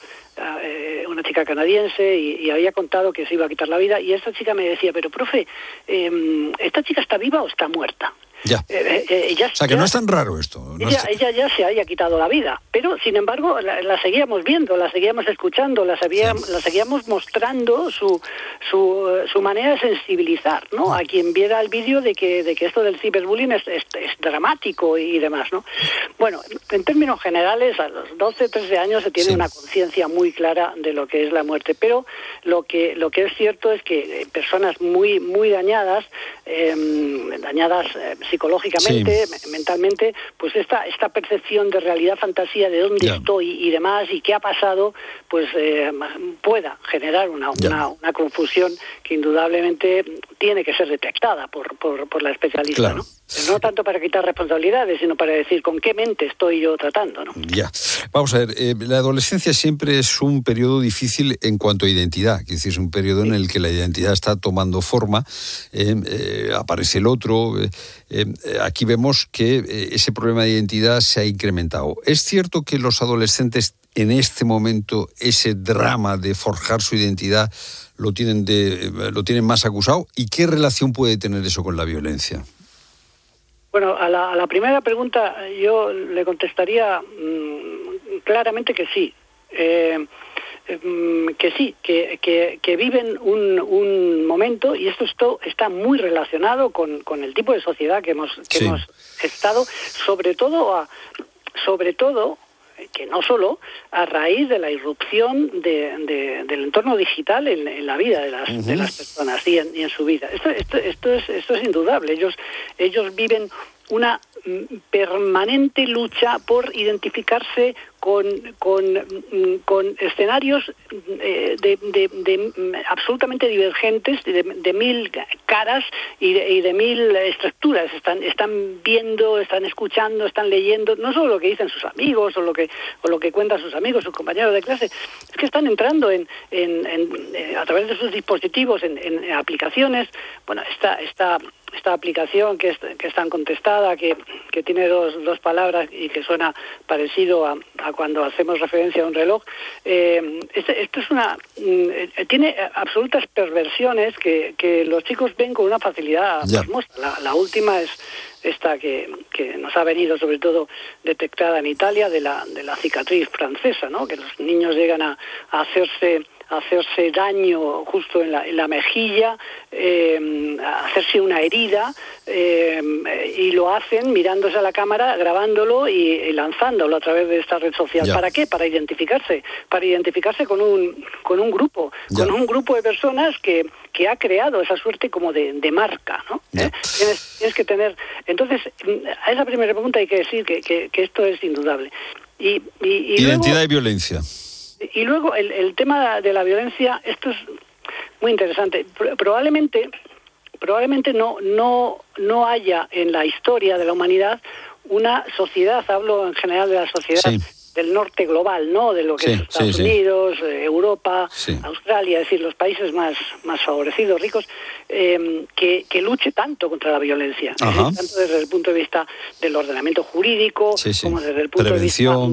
eh, una chica canadiense, y, y había contado que se iba a quitar la vida, y esta chica me decía, pero profe, eh, ¿esta chica está viva o está muerta? Ya. Eh, eh, ella, o sea, que ya, no es tan raro esto. No ella, es... ella ya se haya quitado la vida, pero sin embargo la, la seguíamos viendo, la seguíamos escuchando, la, sabía, sí. la seguíamos mostrando su su, su manera de sensibilizar, ¿no? A quien viera el vídeo de que de que esto del ciberbullying es, es, es dramático y demás, ¿no? Bueno, en términos generales, a los doce, trece años se tiene sí. una conciencia muy clara de lo que es la muerte, pero lo que lo que es cierto es que personas muy muy dañadas, eh, dañadas eh, psicológicamente, sí. mentalmente, pues esta esta percepción de realidad fantasía de dónde yeah. estoy y demás y qué ha pasado, pues eh, pueda generar una, yeah. una una confusión que indudablemente tiene que ser detectada por por, por la especialista, claro. ¿no? No tanto para quitar responsabilidades, sino para decir con qué mente estoy yo tratando, ¿no? Ya. Vamos a ver, eh, la adolescencia siempre es un periodo difícil en cuanto a identidad, es decir, es un periodo sí. en el que la identidad está tomando forma, eh, eh, aparece el otro. Eh, eh, aquí vemos que eh, ese problema de identidad se ha incrementado. ¿Es cierto que los adolescentes en este momento ese drama de forjar su identidad lo tienen, de, lo tienen más acusado? ¿Y qué relación puede tener eso con la violencia? Bueno, a la, a la primera pregunta yo le contestaría mmm, claramente que sí, eh, mmm, que sí, que, que, que viven un, un momento, y esto, esto está muy relacionado con, con el tipo de sociedad que hemos, que sí. hemos estado, sobre todo, a, sobre todo, que no solo a raíz de la irrupción de, de, del entorno digital en, en la vida de las, uh-huh. de las personas y en, y en su vida. Esto, esto, esto, es, esto es indudable. Ellos, ellos viven una permanente lucha por identificarse con con, con escenarios de, de, de, de absolutamente divergentes, de, de mil caras y de, y de mil estructuras. Están están viendo, están escuchando, están leyendo, no solo lo que dicen sus amigos o lo que o lo que cuentan sus amigos, sus compañeros de clase, es que están entrando en, en, en a través de sus dispositivos en, en aplicaciones. Bueno, esta esta esta aplicación que es, que es tan contestada, que, que tiene dos, dos palabras y que suena parecido a, a cuando hacemos referencia a un reloj, eh, esto, esto es una eh, tiene absolutas perversiones que, que los chicos ven con una facilidad pasmosa. La, la última es esta que, que nos ha venido sobre todo detectada en Italia de la, de la cicatriz francesa, ¿no? Que los niños llegan a, a hacerse hacerse daño justo en la, en la mejilla, eh, hacerse una herida, eh, y lo hacen mirándose a la cámara, grabándolo y, y lanzándolo a través de esta red social. Ya. ¿Para qué? Para identificarse, para identificarse con un con un grupo, ya. con un grupo de personas que, que ha creado esa suerte como de, de marca, ¿no? ¿Eh? Tienes, tienes que tener. Entonces, a esa primera pregunta hay que decir que, que, que esto es indudable. Y, y, y Identidad luego, y violencia. Y luego el, el tema de la violencia, esto es muy interesante. Probablemente, probablemente no, no, no haya en la historia de la humanidad una sociedad, hablo en general de la sociedad sí. del norte global, ¿no? De lo que sí, es Estados sí, Unidos, sí. Europa, sí. Australia, es decir, los países más, más favorecidos, ricos, eh, que, que luche tanto contra la violencia, ¿eh? Tanto desde el punto de vista del ordenamiento jurídico, sí, sí. como desde el punto Prevención. de vista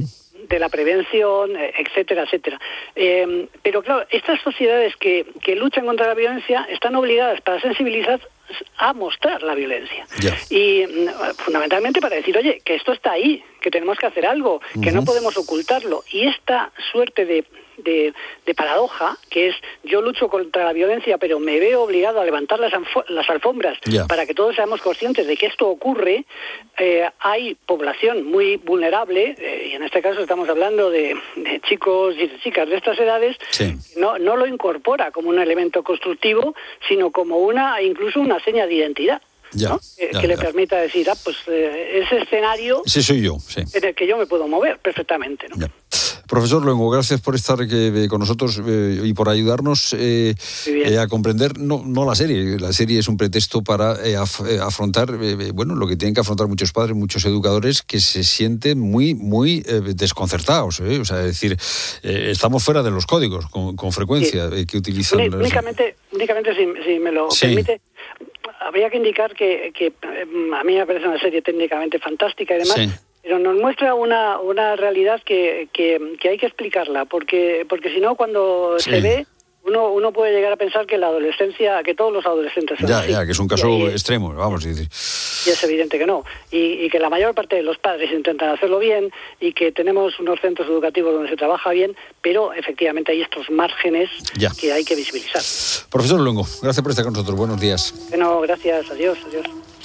de la prevención, etcétera, etcétera. Eh, pero claro, estas sociedades que, que luchan contra la violencia están obligadas para sensibilizar a mostrar la violencia. Yeah. Y fundamentalmente para decir, oye, que esto está ahí, que tenemos que hacer algo, uh-huh. que no podemos ocultarlo. Y esta suerte de, de, de paradoja, que es yo lucho contra la violencia, pero me veo obligado a levantar las, las alfombras yeah. para que todos seamos conscientes de que esto ocurre, eh, hay población muy vulnerable, eh, y en este caso estamos hablando de, de chicos y de chicas de estas edades, sí. no, no lo incorpora como un elemento constructivo, sino como una incluso una seña de identidad. Ya, ¿no? eh, ya, que le ya. permita decir, ah, pues eh, ese escenario sí, soy yo, sí. en el que yo me puedo mover perfectamente, ¿no? Ya. Profesor Luengo, gracias por estar eh, con nosotros eh, y por ayudarnos eh, eh, a comprender no, no la serie. La serie es un pretexto para eh, af, eh, afrontar eh, bueno, lo que tienen que afrontar muchos padres, muchos educadores que se sienten muy, muy eh, desconcertados. Eh, o sea, es decir, eh, estamos fuera de los códigos con, con frecuencia sí. eh, que utilizan. Únicamente, únicamente, únicamente si, si me lo sí. permite. Habría que indicar que, que a mí me parece una serie técnicamente fantástica y demás, sí. pero nos muestra una una realidad que, que, que hay que explicarla, porque porque si no, cuando sí. se ve, uno uno puede llegar a pensar que la adolescencia, que todos los adolescentes son ya, así. Ya, que es un caso y, extremo, vamos a decir. Y es evidente que no. Y, y que la mayor parte de los padres intentan hacerlo bien y que tenemos unos centros educativos donde se trabaja bien, pero efectivamente hay estos márgenes ya. que hay que visibilizar. Profesor Luengo, gracias por estar con nosotros. Buenos días. Bueno, gracias. Adiós, adiós.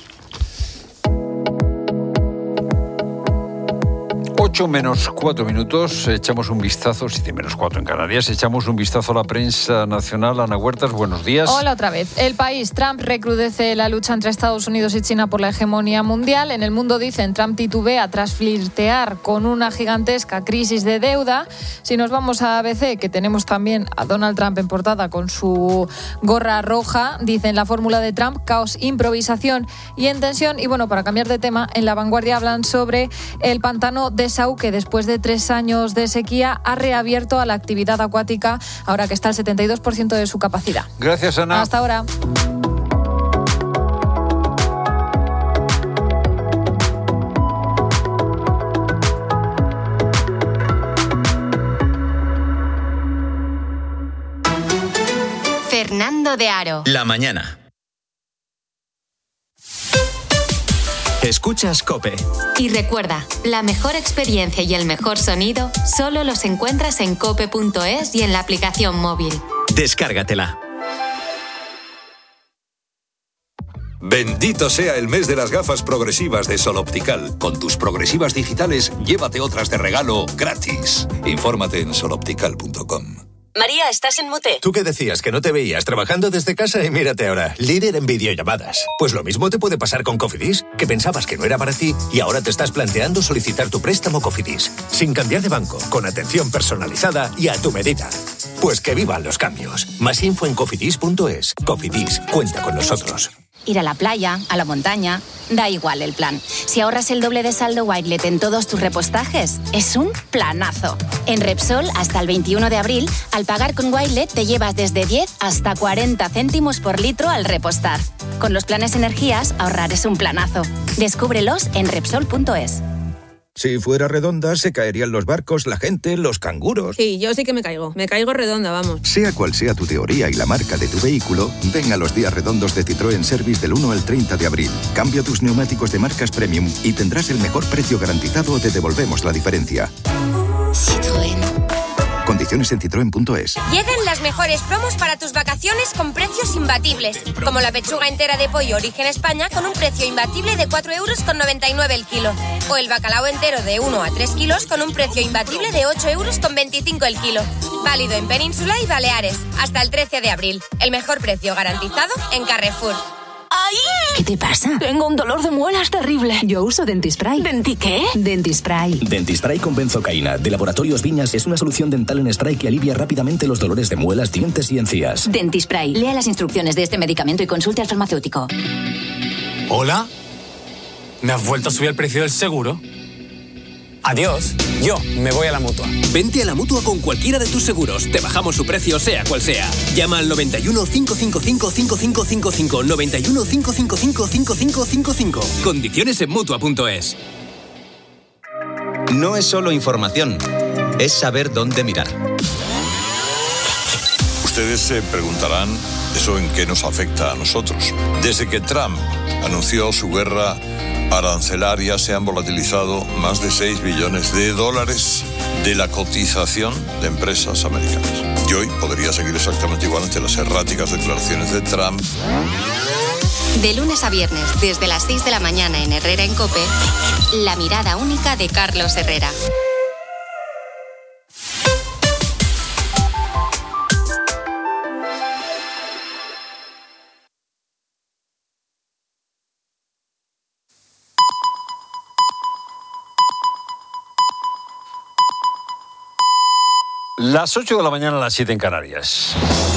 ocho menos cuatro minutos, echamos un vistazo, siete menos cuatro en Canarias, echamos un vistazo a la prensa nacional. Ana Huertas, buenos días. Hola otra vez. El País. Trump recrudece la lucha entre Estados Unidos y China por la hegemonía mundial. En El Mundo dicen, Trump titubea tras flirtear con una gigantesca crisis de deuda. Si nos vamos a A B C, que tenemos también a Donald Trump en portada con su gorra roja, dicen la fórmula de Trump, caos, improvisación y en tensión. Y bueno, para cambiar de tema, en La Vanguardia hablan sobre el pantano de Sau, que después de tres años de sequía ha reabierto a la actividad acuática, ahora que está al setenta y dos por ciento de su capacidad. Gracias, Ana. Hasta ahora. Fernando de Aro. La mañana. Escuchas COPE. Y recuerda, la mejor experiencia y el mejor sonido solo los encuentras en cope punto es y en la aplicación móvil. Descárgatela. Bendito sea el mes de las gafas progresivas de Sol Optical. Con tus progresivas digitales, llévate otras de regalo gratis. Infórmate en sol optical punto com. María, ¿estás en mute? ¿Tú qué decías? Que no te veías trabajando desde casa y mírate ahora, líder en videollamadas. Pues lo mismo te puede pasar con Cofidis, que pensabas que no era para ti y ahora te estás planteando solicitar tu préstamo Cofidis. Sin cambiar de banco, con atención personalizada y a tu medida. Pues que vivan los cambios. Más info en cofidis punto es. Cofidis, cuenta con nosotros. Ir a la playa, a la montaña, da igual el plan. Si ahorras el doble de saldo Wirelet en todos tus repostajes, es un planazo. En Repsol, hasta el veintiuno de abril, al pagar con Wirelet te llevas desde diez hasta cuarenta céntimos por litro al repostar. Con los planes energías, ahorrar es un planazo. Descúbrelos en Repsol punto es. Si fuera redonda, se caerían los barcos, la gente, los canguros. Sí, yo sí que me caigo. Me caigo redonda, vamos. Sea cual sea tu teoría y la marca de tu vehículo, ven a los días redondos de Citroën Service del uno al treinta de abril. Cambia tus neumáticos de marcas premium y tendrás el mejor precio garantizado o te devolvemos la diferencia. Citroën. Condiciones en citroen punto es. Llegan las mejores promos para tus vacaciones con precios imbatibles. Como la pechuga entera de pollo Origen España con un precio imbatible de cuatro euros con noventa y nueve el kilo. O el bacalao entero de uno a tres kilos con un precio imbatible de ocho euros con veinticinco el kilo. Válido en Península y Baleares. Hasta el trece de abril. El mejor precio garantizado en Carrefour. ¡Ay! ¿Qué te pasa? Tengo un dolor de muelas terrible. Yo uso Dentispray. ¿Denti qué? Dentispray. Dentispray con benzocaína de Laboratorios Viñas es una solución dental en spray que alivia rápidamente los dolores de muelas, dientes y encías. Dentispray. Lea las instrucciones de este medicamento y consulte al farmacéutico. ¿Hola? ¿Me has vuelto a subir el precio del seguro? Adiós. Yo me voy a la Mutua. Vente a la Mutua con cualquiera de tus seguros. Te bajamos su precio, sea cual sea. Llama al noventa y uno, cinco cinco cinco, cinco cinco cinco cinco. noventa y uno, cinco cinco cinco, cinco cinco cinco cinco. Condiciones en Mutua punto es. no es solo información, es saber dónde mirar. Ustedes se preguntarán, ¿eso en qué nos afecta a nosotros? Desde que Trump anunció su guerra arancelaria, se han volatilizado más de seis billones de dólares de la cotización de empresas americanas. Y hoy podría seguir exactamente igual ante las erráticas declaraciones de Trump. De lunes a viernes, desde las seis de la mañana en Herrera en COPE, la mirada única de Carlos Herrera. Las ocho de la mañana, a las siete en Canarias.